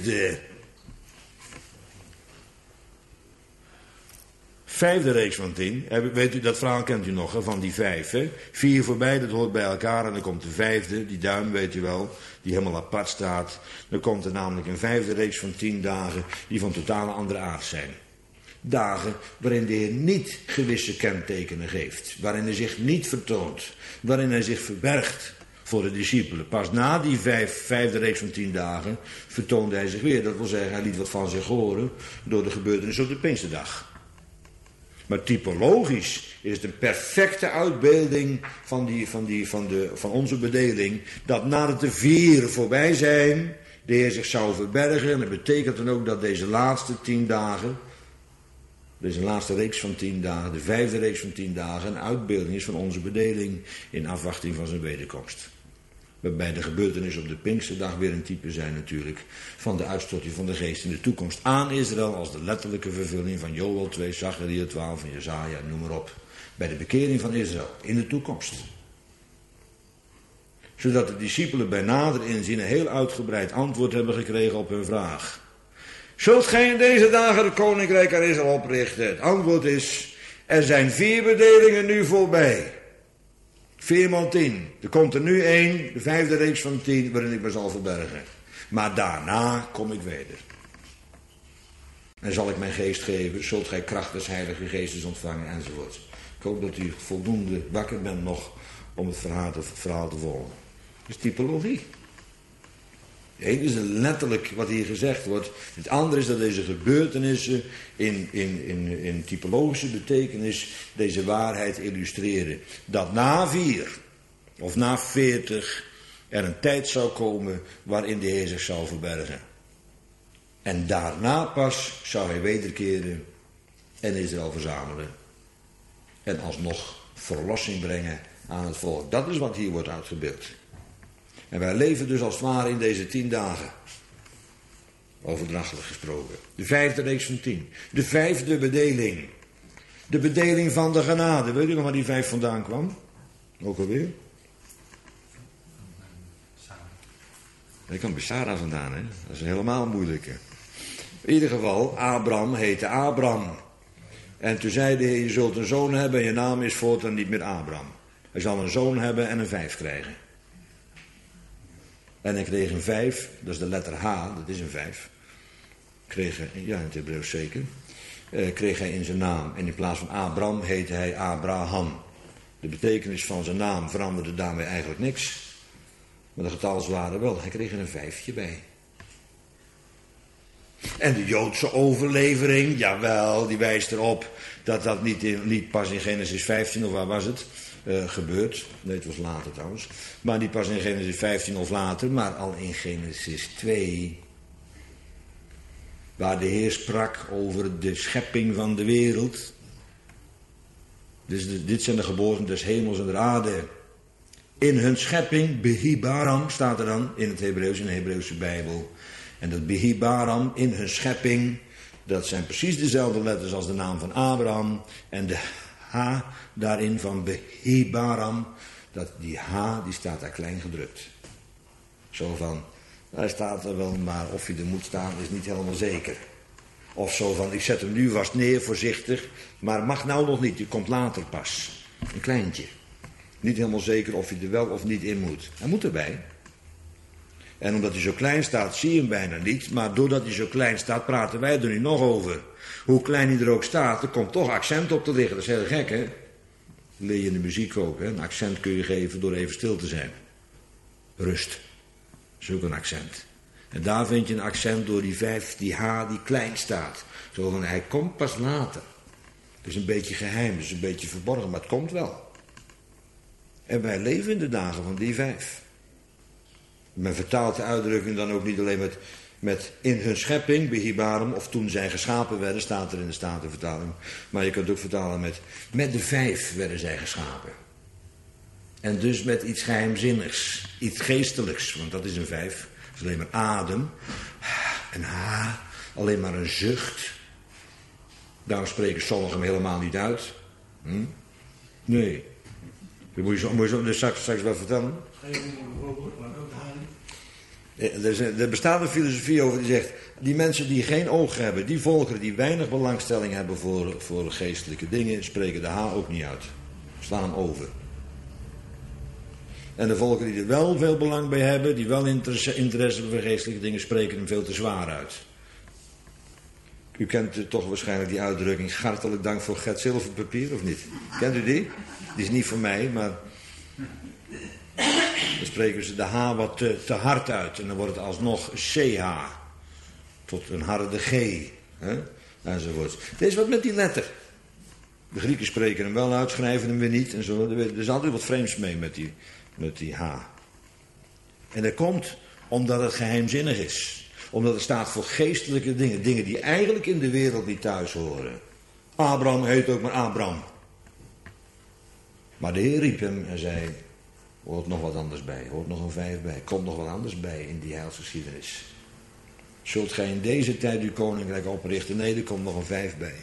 5e reeks van 10. Weet u, dat verhaal kent u nog, hè, van die 5. Hè? 4 voorbij, dat hoort bij elkaar. En dan komt de 5e, die duim weet u wel, die helemaal apart staat. Dan komt er namelijk een 5e reeks van 10 dagen die van totale andere aard zijn. Dagen waarin de Heer niet gewisse kentekenen geeft. Waarin hij zich niet vertoont. Waarin hij zich verbergt voor de discipelen. Pas na die 5e reeks van 10 dagen vertoonde hij zich weer. Dat wil zeggen, hij liet wat van zich horen door de gebeurtenis op de Pinksterdag. Maar typologisch is het een perfecte uitbeelding van onze bedeling. Dat nadat de 4 voorbij zijn, de Heer zich zou verbergen. En dat betekent dan ook dat deze laatste 10 dagen, deze laatste reeks van 10 dagen, de 5e reeks van 10 dagen, een uitbeelding is van onze bedeling in afwachting van zijn wederkomst. Waarbij de gebeurtenissen op de Pinksterdag weer een type zijn natuurlijk van de uitstorting van de geest in de toekomst aan Israël als de letterlijke vervulling van Joël 2, Zacharia 12 en Jesaja, noem maar op. Bij de bekering van Israël in de toekomst. Zodat de discipelen bij nader inzien een heel uitgebreid antwoord hebben gekregen op hun vraag. Zult gij in deze dagen het koninkrijk aan Israël oprichten? Het antwoord is, er zijn 4 bedelingen nu voorbij. 4 maal 10. Er komt er nu 1, de 5e reeks van 10, waarin ik me zal verbergen. Maar daarna kom ik weder. En zal ik mijn geest geven, zult gij kracht des Heilige Geestes ontvangen, enzovoort. Ik hoop dat u voldoende wakker bent nog om het verhaal te volgen. Dat is typologie. Het ene is letterlijk wat hier gezegd wordt. Het andere is dat deze gebeurtenissen in typologische betekenis deze waarheid illustreren. Dat na 4 of na 40 er een tijd zou komen waarin de Heer zich zou verbergen. En daarna pas zou hij wederkeren en Israël verzamelen. En alsnog verlossing brengen aan het volk. Dat is wat hier wordt uitgebeeld. En wij leven dus als het ware in deze 10 dagen. Overdrachtelijk gesproken. De 5e reeks van 10. De 5e bedeling. De bedeling van de genade. Weet u nog waar die 5 vandaan kwam? Ook alweer? Dat kwam bij Sarah vandaan, hè? Dat is een helemaal moeilijke. In ieder geval, Abraham heette Abram. En toen zei de Heer, je zult een zoon hebben en je naam is voortaan niet meer Abraham. Hij zal een zoon hebben en een 5 krijgen. En hij kreeg een 5, dat is de letter H, dat is een 5. Ja, in het Hebreeuws zeker. Kreeg hij in zijn naam. En in plaats van Abram heette hij Abraham. De betekenis van zijn naam veranderde daarmee eigenlijk niks. Maar de getalswaarde wel. Hij kreeg er een 5 bij. En de Joodse overlevering, jawel, die wijst erop dat dat niet pas in Genesis 15, of waar was het, gebeurt. Nee, het was later trouwens. Maar niet pas in Genesis 15 of later, maar al in Genesis 2. Waar de Heer sprak over de schepping van de wereld. Dus dit zijn de geboorten des hemels en der aarde. In hun schepping, Behibaram, staat er dan in het Hebreeuws, in de Hebreeuwse Bijbel. En dat Behibaram in hun schepping, dat zijn precies dezelfde letters als de naam van Abraham. En de H daarin van Behibaram, die H die staat daar klein gedrukt. Zo van, daar staat er wel, maar of hij er moet staan is niet helemaal zeker. Of zo van, ik zet hem nu vast neer, voorzichtig, maar mag nou nog niet, die komt later pas. Een kleintje. Niet helemaal zeker of hij er wel of niet in moet. Hij moet erbij. En omdat hij zo klein staat, zie je hem bijna niet. Maar doordat hij zo klein staat, praten wij er nu nog over. Hoe klein hij er ook staat, er komt toch accent op te liggen. Dat is heel gek, hè? Dat leer je in de muziek ook, hè? Een accent kun je geven door even stil te zijn. Rust. Dat is ook een accent. En daar vind je een accent door die 5, die H die klein staat. Zo van, hij komt pas later. Het is een beetje geheim, het is een beetje verborgen, maar het komt wel. En wij leven in de dagen van die 5. Men vertaalt de uitdrukking dan ook niet alleen met in hun schepping, Behibaram, of toen zij geschapen werden, staat er in de Statenvertaling. Maar je kunt het ook vertalen met de 5 werden zij geschapen. En dus met iets geheimzinnigs, iets geestelijks, want dat is een 5. Dat is alleen maar adem, een H, alleen maar een zucht. Daarom spreken sommigen hem helemaal niet uit. Nee. Dat moet je zo straks wel vertellen. Er bestaat een filosofie over die zegt, die mensen die geen oog hebben, die volkeren die weinig belangstelling hebben voor geestelijke dingen, spreken de H ook niet uit. Slaan hem over. En de volkeren die er wel veel belang bij hebben, die wel interesse hebben voor geestelijke dingen, spreken hem veel te zwaar uit. U kent toch waarschijnlijk die uitdrukking, hartelijk dank voor het zilverpapier, of niet? Kent u die? Die is niet van mij, maar dan spreken ze de H wat te hard uit. En dan wordt het alsnog CH. Tot een harde G. Hè? Enzovoort. Er is wat met die letter. De Grieken spreken hem wel uit, schrijven hem weer niet. En zo. Er is altijd wat vreemds mee met die H. En dat komt omdat het geheimzinnig is. Omdat het staat voor geestelijke dingen. Dingen die eigenlijk in de wereld niet thuis horen. Abraham heet ook maar Abraham. Maar de Heer riep hem en zei, hoort nog wat anders bij, hoort nog een 5 bij, komt nog wat anders bij in die heilsgeschiedenis. Zult gij in deze tijd uw koninkrijk oprichten? Nee, er komt nog een 5 bij.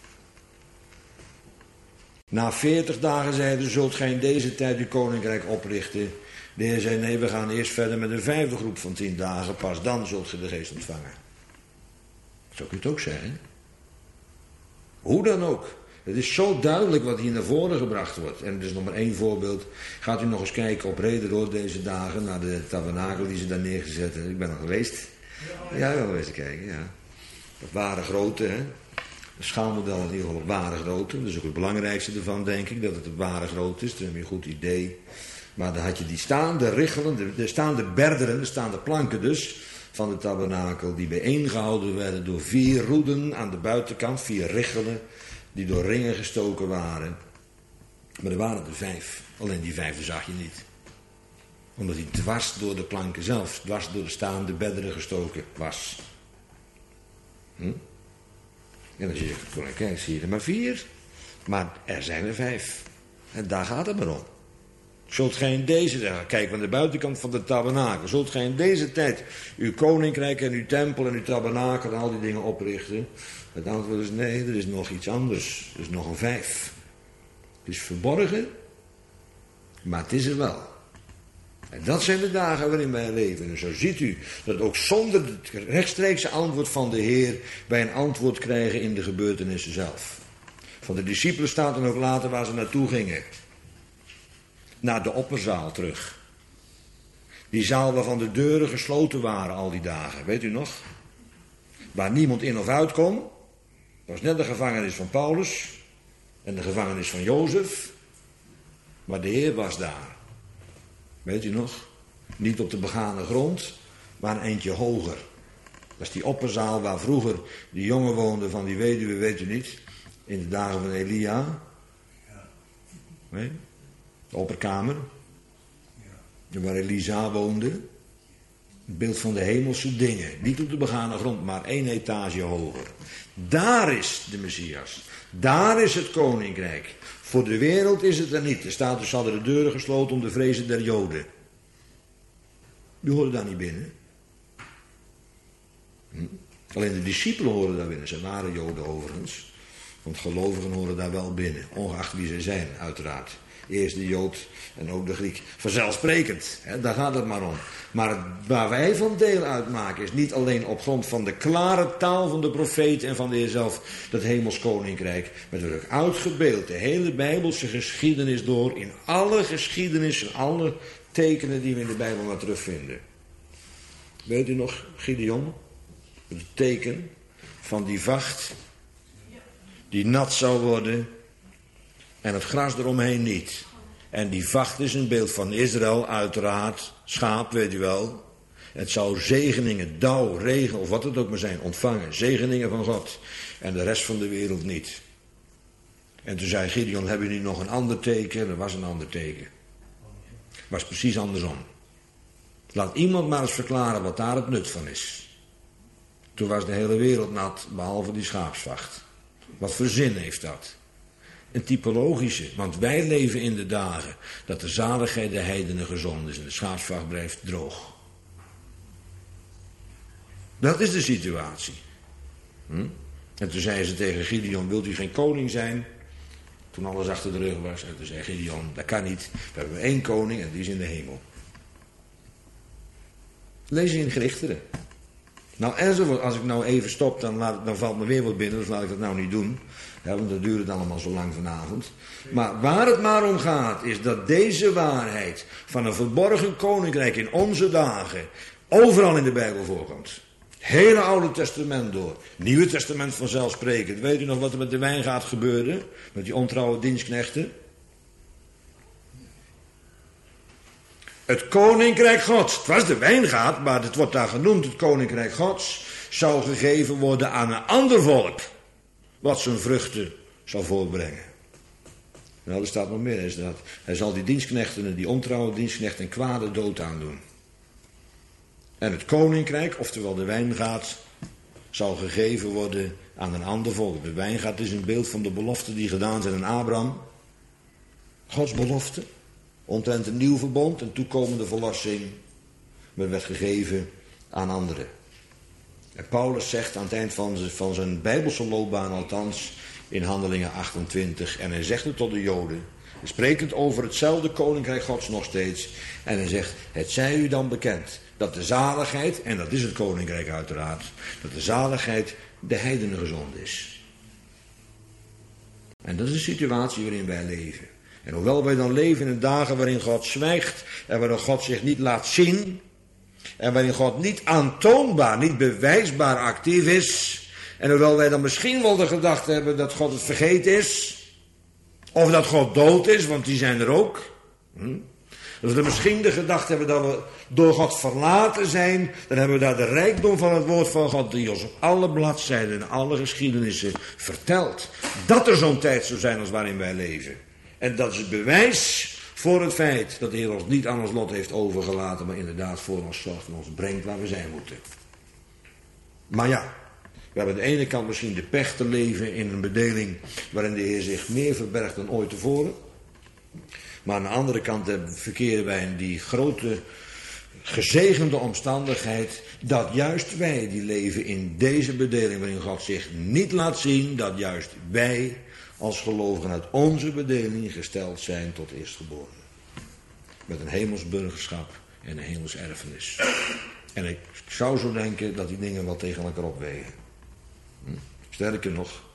Na 40 dagen zeiden, zult gij in deze tijd uw koninkrijk oprichten? De Heer zei, nee, we gaan eerst verder met een 5e groep van 10 dagen, pas dan zult ge de geest ontvangen. Zo kun je het ook zeggen. Hoe dan ook. Het is zo duidelijk wat hier naar voren gebracht wordt. En er is nog maar 1 voorbeeld. Gaat u nog eens kijken op Rederoord deze dagen, naar de tabernakel die ze daar neergezet hebben. Ik ben al geweest. Ja, ik ben al geweest te kijken, ja. Dat ware grootte, hè. Een schaalmodel in ieder geval op ware grootte. Dat is ook het belangrijkste ervan, denk ik, dat het op ware grootte is. Dan heb je een goed idee. Maar dan had je die staande richelen, de staande berderen, de staande planken dus, van de tabernakel, die bijeengehouden werden door 4 roeden aan de buitenkant, 4 richelen, die door ringen gestoken waren. Maar er waren er 5. Alleen die 5e zag je niet. Omdat hij dwars door de planken zelf, dwars door de staande bedderen gestoken was. En als je kijkt, zie je er maar 4. Maar er zijn er 5. En daar gaat het maar om. Zult gij in deze, kijk aan de buitenkant van de tabernakel, zult gij in deze tijd uw koninkrijk en uw tempel en uw tabernakel en al die dingen oprichten? Het antwoord is nee, er is nog iets anders. Er is nog een 5. Het is verborgen, maar het is er wel. En dat zijn de dagen waarin wij leven. En zo ziet u dat ook zonder het rechtstreekse antwoord van de Heer wij een antwoord krijgen in de gebeurtenissen zelf. Van de discipelen staat dan ook later waar ze naartoe gingen. Naar de opperzaal terug. Die zaal waarvan de deuren gesloten waren al die dagen, weet u nog? Waar niemand in of uit kon. Dat was net de gevangenis van Paulus en de gevangenis van Jozef. Maar de Heer was daar. Weet u nog? Niet op de begane grond, maar een eindje hoger. Dat is die opperzaal waar vroeger die jongen woonde van die weduwe, weet u niet? In de dagen van Elia. Nee? De opperkamer. Waar Elisa woonde. Het beeld van de hemelse dingen. Niet op de begane grond, maar 1 etage hoger. Daar is de Messias. Daar is het koninkrijk. Voor de wereld is het er niet. Er staat dus, hadden de deuren gesloten om de vrezen der Joden. Die horen daar niet binnen. Alleen de discipelen horen daar binnen. Ze waren Joden overigens. Want gelovigen horen daar wel binnen. Ongeacht wie ze zijn, uiteraard. Eerst de Jood en ook de Griek. Vanzelfsprekend, hè, daar gaat het maar om. Maar waar wij van deel uitmaken is niet alleen op grond van de klare taal van de profeet en van de Heer zelf, dat hemels koninkrijk, maar er ook uitgebeeld de hele Bijbelse geschiedenis door, in alle geschiedenissen, alle tekenen die we in de Bijbel maar terugvinden. Weet u nog, Gideon? Het teken van die vacht die nat zou worden en het gras eromheen niet. En die vacht is een beeld van Israël, uiteraard. Schaap, weet u wel. Het zou zegeningen, dauw, regen of wat het ook maar zijn, ontvangen. Zegeningen van God. En de rest van de wereld niet. En toen zei Gideon, hebben jullie nog een ander teken? Er was een ander teken. Het was precies andersom. Laat iemand maar eens verklaren wat daar het nut van is. Toen was de hele wereld nat, behalve die schaapsvacht. Wat voor zin heeft dat? Een typologische, want wij leven in de dagen dat de zaligheid der heidenen gezond is en de schaapsvacht blijft droog. Dat is de situatie. En toen zei ze tegen Gideon, wilt u geen koning zijn? Toen alles achter de rug was. En toen zei Gideon, dat kan niet. We hebben 1 koning en die is in de hemel. Lees je in Gerichteren. Nou, enzovoort. Als ik nou even stop, dan valt me weer wat binnen. Dus laat ik dat nou niet doen. Ja, want dat duurt het allemaal zo lang vanavond. Maar waar het maar om gaat, is dat deze waarheid van een verborgen koninkrijk in onze dagen overal in de Bijbel voorkomt. Hele Oude Testament door. Nieuwe Testament vanzelfsprekend. Weet u nog wat er met de wijngaard gebeurde? Met die ontrouwe dienstknechten? Het koninkrijk Gods. Het was de wijngaard, maar het wordt daar genoemd. Het koninkrijk Gods zou gegeven worden aan een ander volk. Wat zijn vruchten zal voortbrengen. Nou, er staat nog meer. Hij zal die dienstknechten, die ontrouwe dienstknechten, een kwade dood aandoen. En het koninkrijk, oftewel de wijngaard, zal gegeven worden aan een ander volk. De wijngaard is een beeld van de beloften die gedaan zijn aan Abraham. Gods belofte. Omtrent een nieuw verbond, een toekomende verlossing. Maar werd gegeven aan anderen. En Paulus zegt aan het eind van zijn Bijbelse loopbaan althans, in Handelingen 28. En hij zegt het tot de Joden. Sprekend over hetzelfde koninkrijk Gods nog steeds. En hij zegt, het zij u dan bekend dat de zaligheid, en dat is het koninkrijk uiteraard, dat de zaligheid de heidenen gezond is. En dat is de situatie waarin wij leven. En hoewel wij dan leven in dagen waarin God zwijgt en waarin God zich niet laat zien en waarin God niet aantoonbaar, niet bewijsbaar actief is, en hoewel wij dan misschien wel de gedachte hebben dat God het vergeten is, of dat God dood is, want die zijn er ook. Als we misschien de gedachte hebben dat we door God verlaten zijn, dan hebben we daar de rijkdom van het woord van God die ons op alle bladzijden en alle geschiedenissen vertelt. Dat er zo'n tijd zou zijn als waarin wij leven. En dat is het bewijs voor het feit dat de Heer ons niet aan ons lot heeft overgelaten, maar inderdaad voor ons zorgt en ons brengt waar we zijn moeten. Maar ja, we hebben aan de ene kant misschien de pech te leven in een bedeling waarin de Heer zich meer verbergt dan ooit tevoren. Maar aan de andere kant verkeren wij in die grote gezegende omstandigheid dat juist wij die leven in deze bedeling waarin God zich niet laat zien, dat juist wij als gelovigen uit onze bedeling gesteld zijn tot eerstgeborenen. Met een hemels burgerschap en een hemels erfenis. En ik zou zo denken dat die dingen wel tegen elkaar opwegen. Sterker nog,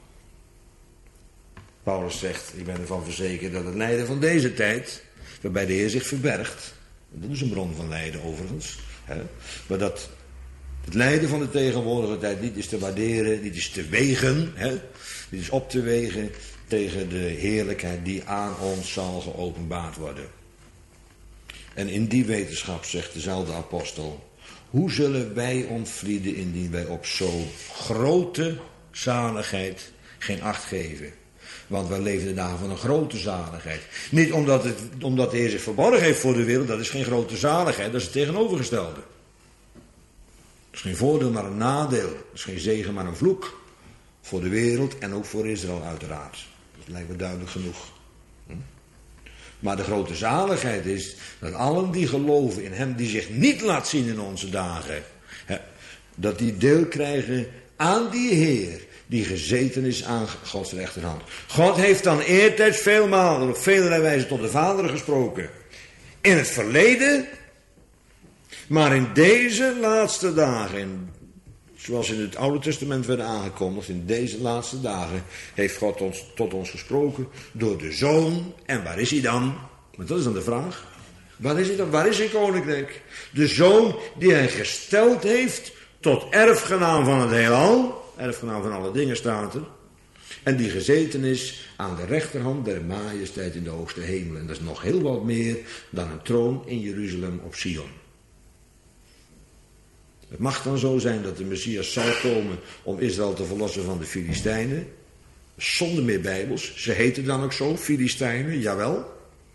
Paulus zegt, ik ben ervan verzekerd dat het lijden van deze tijd, waarbij de Heer zich verbergt, dat is een bron van lijden overigens, maar dat het lijden van de tegenwoordige tijd niet is te waarderen, niet is te wegen, niet is op te wegen tegen de heerlijkheid die aan ons zal geopenbaard worden. En in die wetenschap zegt dezelfde apostel, hoe zullen wij ontvlieden indien wij op zo'n grote zaligheid geen acht geven? Want wij leven de dagen van een grote zaligheid. Niet omdat de Heer zich verborgen heeft voor de wereld, dat is geen grote zaligheid, dat is het tegenovergestelde. Dat is geen voordeel, maar een nadeel. Dat is geen zegen, maar een vloek. Voor de wereld en ook voor Israël uiteraard. Dat lijkt me duidelijk genoeg. Maar de grote zaligheid is dat allen die geloven in hem die zich niet laat zien in onze dagen, dat die deel krijgen aan die Heer die gezeten is aan Gods rechterhand. God heeft dan eertijds veelmaal en op vele wijze tot de Vader gesproken. In het verleden, maar in deze laatste dagen, zoals in het Oude Testament werd aangekondigd, in deze laatste dagen heeft God tot ons gesproken door de Zoon. En waar is hij dan? Want dat is dan de vraag. Waar is hij dan? Waar is zijn koninkrijk? De Zoon die hij gesteld heeft tot erfgenaam van het heelal. Erfgenaam van alle dingen staat er. En die gezeten is aan de rechterhand der majesteit in de hoogste hemel. En dat is nog heel wat meer dan een troon in Jeruzalem op Sion. Het mag dan zo zijn dat de Messias zal komen om Israël te verlossen van de Filistijnen. Zonder meer Bijbels. Ze heten dan ook zo, Filistijnen, jawel.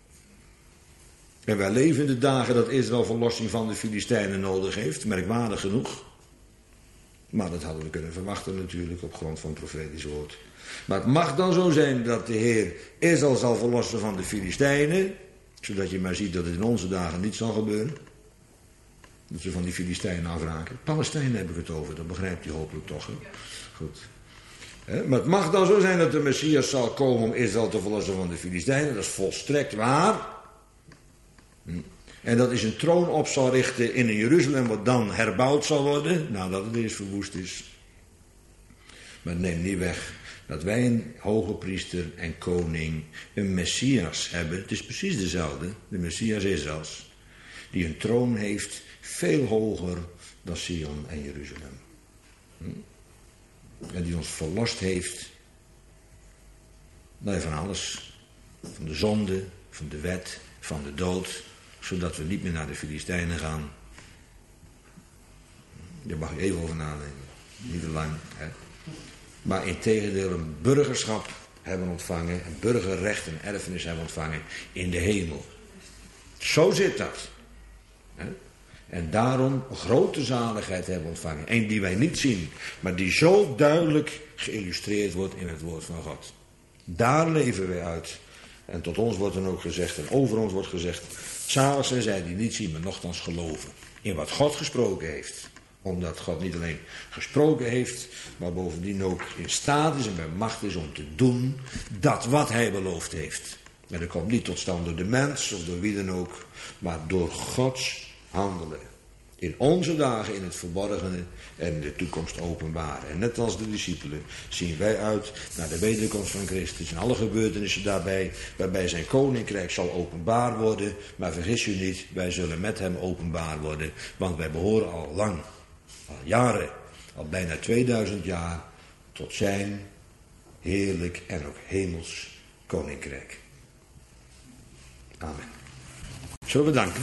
En wij leven in de dagen dat Israël verlossing van de Filistijnen nodig heeft. Merkwaardig genoeg. Maar dat hadden we kunnen verwachten natuurlijk op grond van het profetisch woord. Maar het mag dan zo zijn dat de Heer Israël zal verlossen van de Filistijnen. Zodat je maar ziet dat het in onze dagen niet zal gebeuren. Dat ze van die Filistijnen afraken. Palestijnen heb ik het over, dat begrijpt u hopelijk toch. Hè? Goed. Maar het mag dan zo zijn dat de Messias zal komen om Israël te verlossen van de Filistijnen. Dat is volstrekt waar. En dat is een troon op zal richten in Jeruzalem, wat dan herbouwd zal worden, nadat het eerst verwoest is. Maar het neemt niet weg dat wij een hoge priester en koning, een Messias hebben. Het is precies dezelfde, de Messias Israëls, die een troon heeft veel hoger dan Sion en Jeruzalem. En die ons verlost heeft van alles. Van de zonde, van de wet, van de dood, zodat we niet meer naar de Filistijnen gaan. Daar mag je even over nadenken. Niet te lang. Hè? Maar integendeel een burgerschap hebben ontvangen, een burgerrecht en erfenis hebben ontvangen in de hemel. Zo zit dat. Hè? En daarom grote zaligheid hebben ontvangen. Eén die wij niet zien, maar die zo duidelijk geïllustreerd wordt in het woord van God. Daar leven wij uit. En tot ons wordt dan ook gezegd, en over ons wordt gezegd, zalig zijn zij die niet zien, maar nochtans geloven. In wat God gesproken heeft. Omdat God niet alleen gesproken heeft, maar bovendien ook in staat is en bij macht is om te doen dat wat hij beloofd heeft. En dat komt niet tot stand door de mens of door wie dan ook, maar door Gods handelen. In onze dagen in het verborgene en de toekomst openbaren. En net als de discipelen zien wij uit naar de wederkomst van Christus en alle gebeurtenissen daarbij, waarbij zijn koninkrijk zal openbaar worden. Maar vergis u niet, wij zullen met hem openbaar worden, want wij behoren al lang, al jaren, al bijna 2000 jaar tot zijn heerlijk en ook hemels koninkrijk. Amen. Zullen we danken?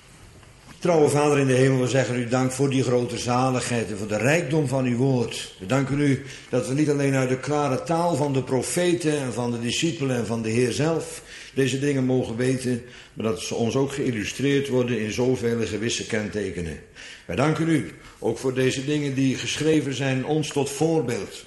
Trouwe Vader in de hemel, we zeggen u dank voor die grote zaligheid en voor de rijkdom van uw woord. We danken u dat we niet alleen uit de klare taal van de profeten en van de discipelen en van de Heer zelf deze dingen mogen weten, maar dat ze ons ook geïllustreerd worden in zoveel gewisse kentekenen. Wij danken u ook voor deze dingen die geschreven zijn ons tot voorbeeld.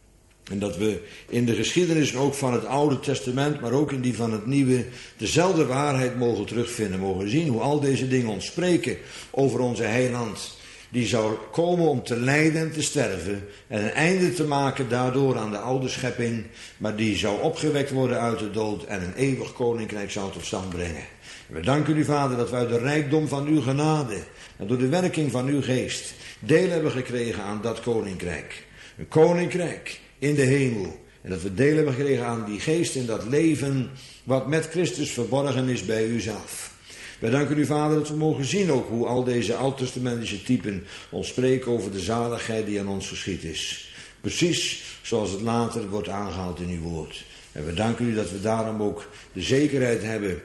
En dat we in de geschiedenis ook van het Oude Testament, maar ook in die van het Nieuwe, dezelfde waarheid mogen terugvinden. Mogen zien hoe al deze dingen ons spreken over onze heiland. Die zou komen om te lijden en te sterven en een einde te maken daardoor aan de oude schepping. Maar die zou opgewekt worden uit de dood en een eeuwig koninkrijk zou tot stand brengen. En we danken u, Vader, dat we uit de rijkdom van uw genade en door de werking van uw geest deel hebben gekregen aan dat koninkrijk. Een koninkrijk in de hemel. En dat we deel hebben gekregen aan die geest en dat leven wat met Christus verborgen is bij u zelf. Wij danken u, Vader, dat we mogen zien ook hoe al deze oud-testamentische typen ons spreken over de zaligheid die aan ons geschied is. Precies zoals het later wordt aangehaald in uw woord. En we danken u dat we daarom ook de zekerheid hebben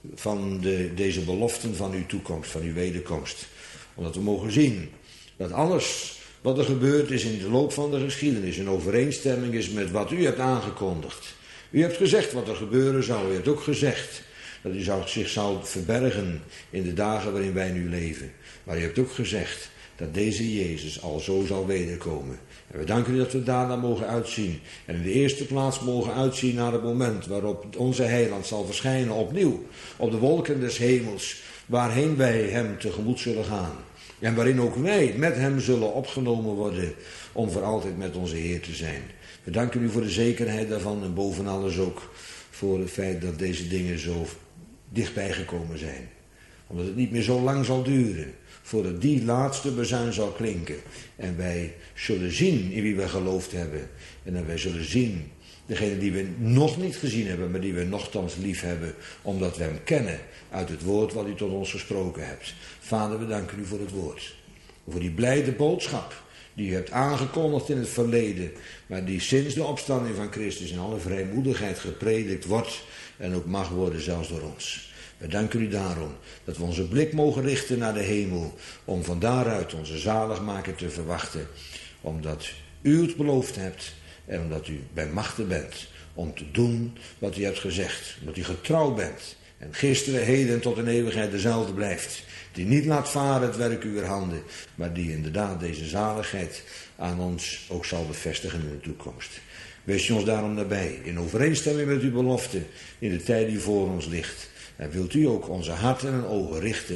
van deze beloften van uw toekomst, van uw wederkomst. Omdat we mogen zien dat alles wat er gebeurd is in de loop van de geschiedenis in overeenstemming is met wat u hebt aangekondigd. U hebt gezegd wat er gebeuren zou. U hebt ook gezegd dat u zich zou verbergen in de dagen waarin wij nu leven. Maar u hebt ook gezegd dat deze Jezus al zo zal wederkomen. En we danken u dat we daarna mogen uitzien. En in de eerste plaats mogen uitzien naar het moment waarop onze heiland zal verschijnen opnieuw. Op de wolken des hemels, waarheen wij hem tegemoet zullen gaan. En waarin ook wij met hem zullen opgenomen worden om voor altijd met onze Heer te zijn. We danken u voor de zekerheid daarvan en boven alles ook voor het feit dat deze dingen zo dichtbij gekomen zijn. Omdat het niet meer zo lang zal duren voordat die laatste bazuin zal klinken. En wij zullen zien in wie wij geloofd hebben. En dan wij zullen zien degene die we nog niet gezien hebben, maar die we nochtans lief hebben, omdat we hem kennen uit het woord wat u tot ons gesproken hebt. Vader, we danken u voor het woord. Voor die blijde boodschap die u hebt aangekondigd in het verleden, maar die sinds de opstanding van Christus in alle vrijmoedigheid gepredikt wordt en ook mag worden zelfs door ons. We danken u daarom dat we onze blik mogen richten naar de hemel, om van daaruit onze zaligmaker te verwachten, omdat u het beloofd hebt en omdat u bij machten bent om te doen wat u hebt gezegd, omdat u getrouw bent en gisteren, heden en tot in eeuwigheid dezelfde blijft, die niet laat varen het werk uw handen, maar die inderdaad deze zaligheid aan ons ook zal bevestigen in de toekomst. Wees u ons daarom nabij, in overeenstemming met uw belofte, in de tijd die voor ons ligt. En wilt u ook onze harten en ogen richten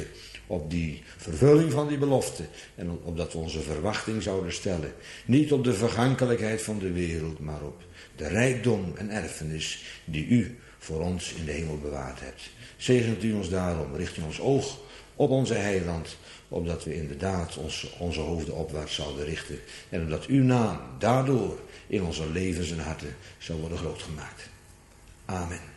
op die vervulling van die belofte en opdat we onze verwachting zouden stellen. Niet op de vergankelijkheid van de wereld, maar op de rijkdom en erfenis die u voor ons in de hemel bewaard hebt. Zegent u ons daarom, richt u ons oog op onze heiland, opdat we inderdaad onze hoofden opwaarts zouden richten en omdat uw naam daardoor in onze levens en harten zou worden groot gemaakt. Amen.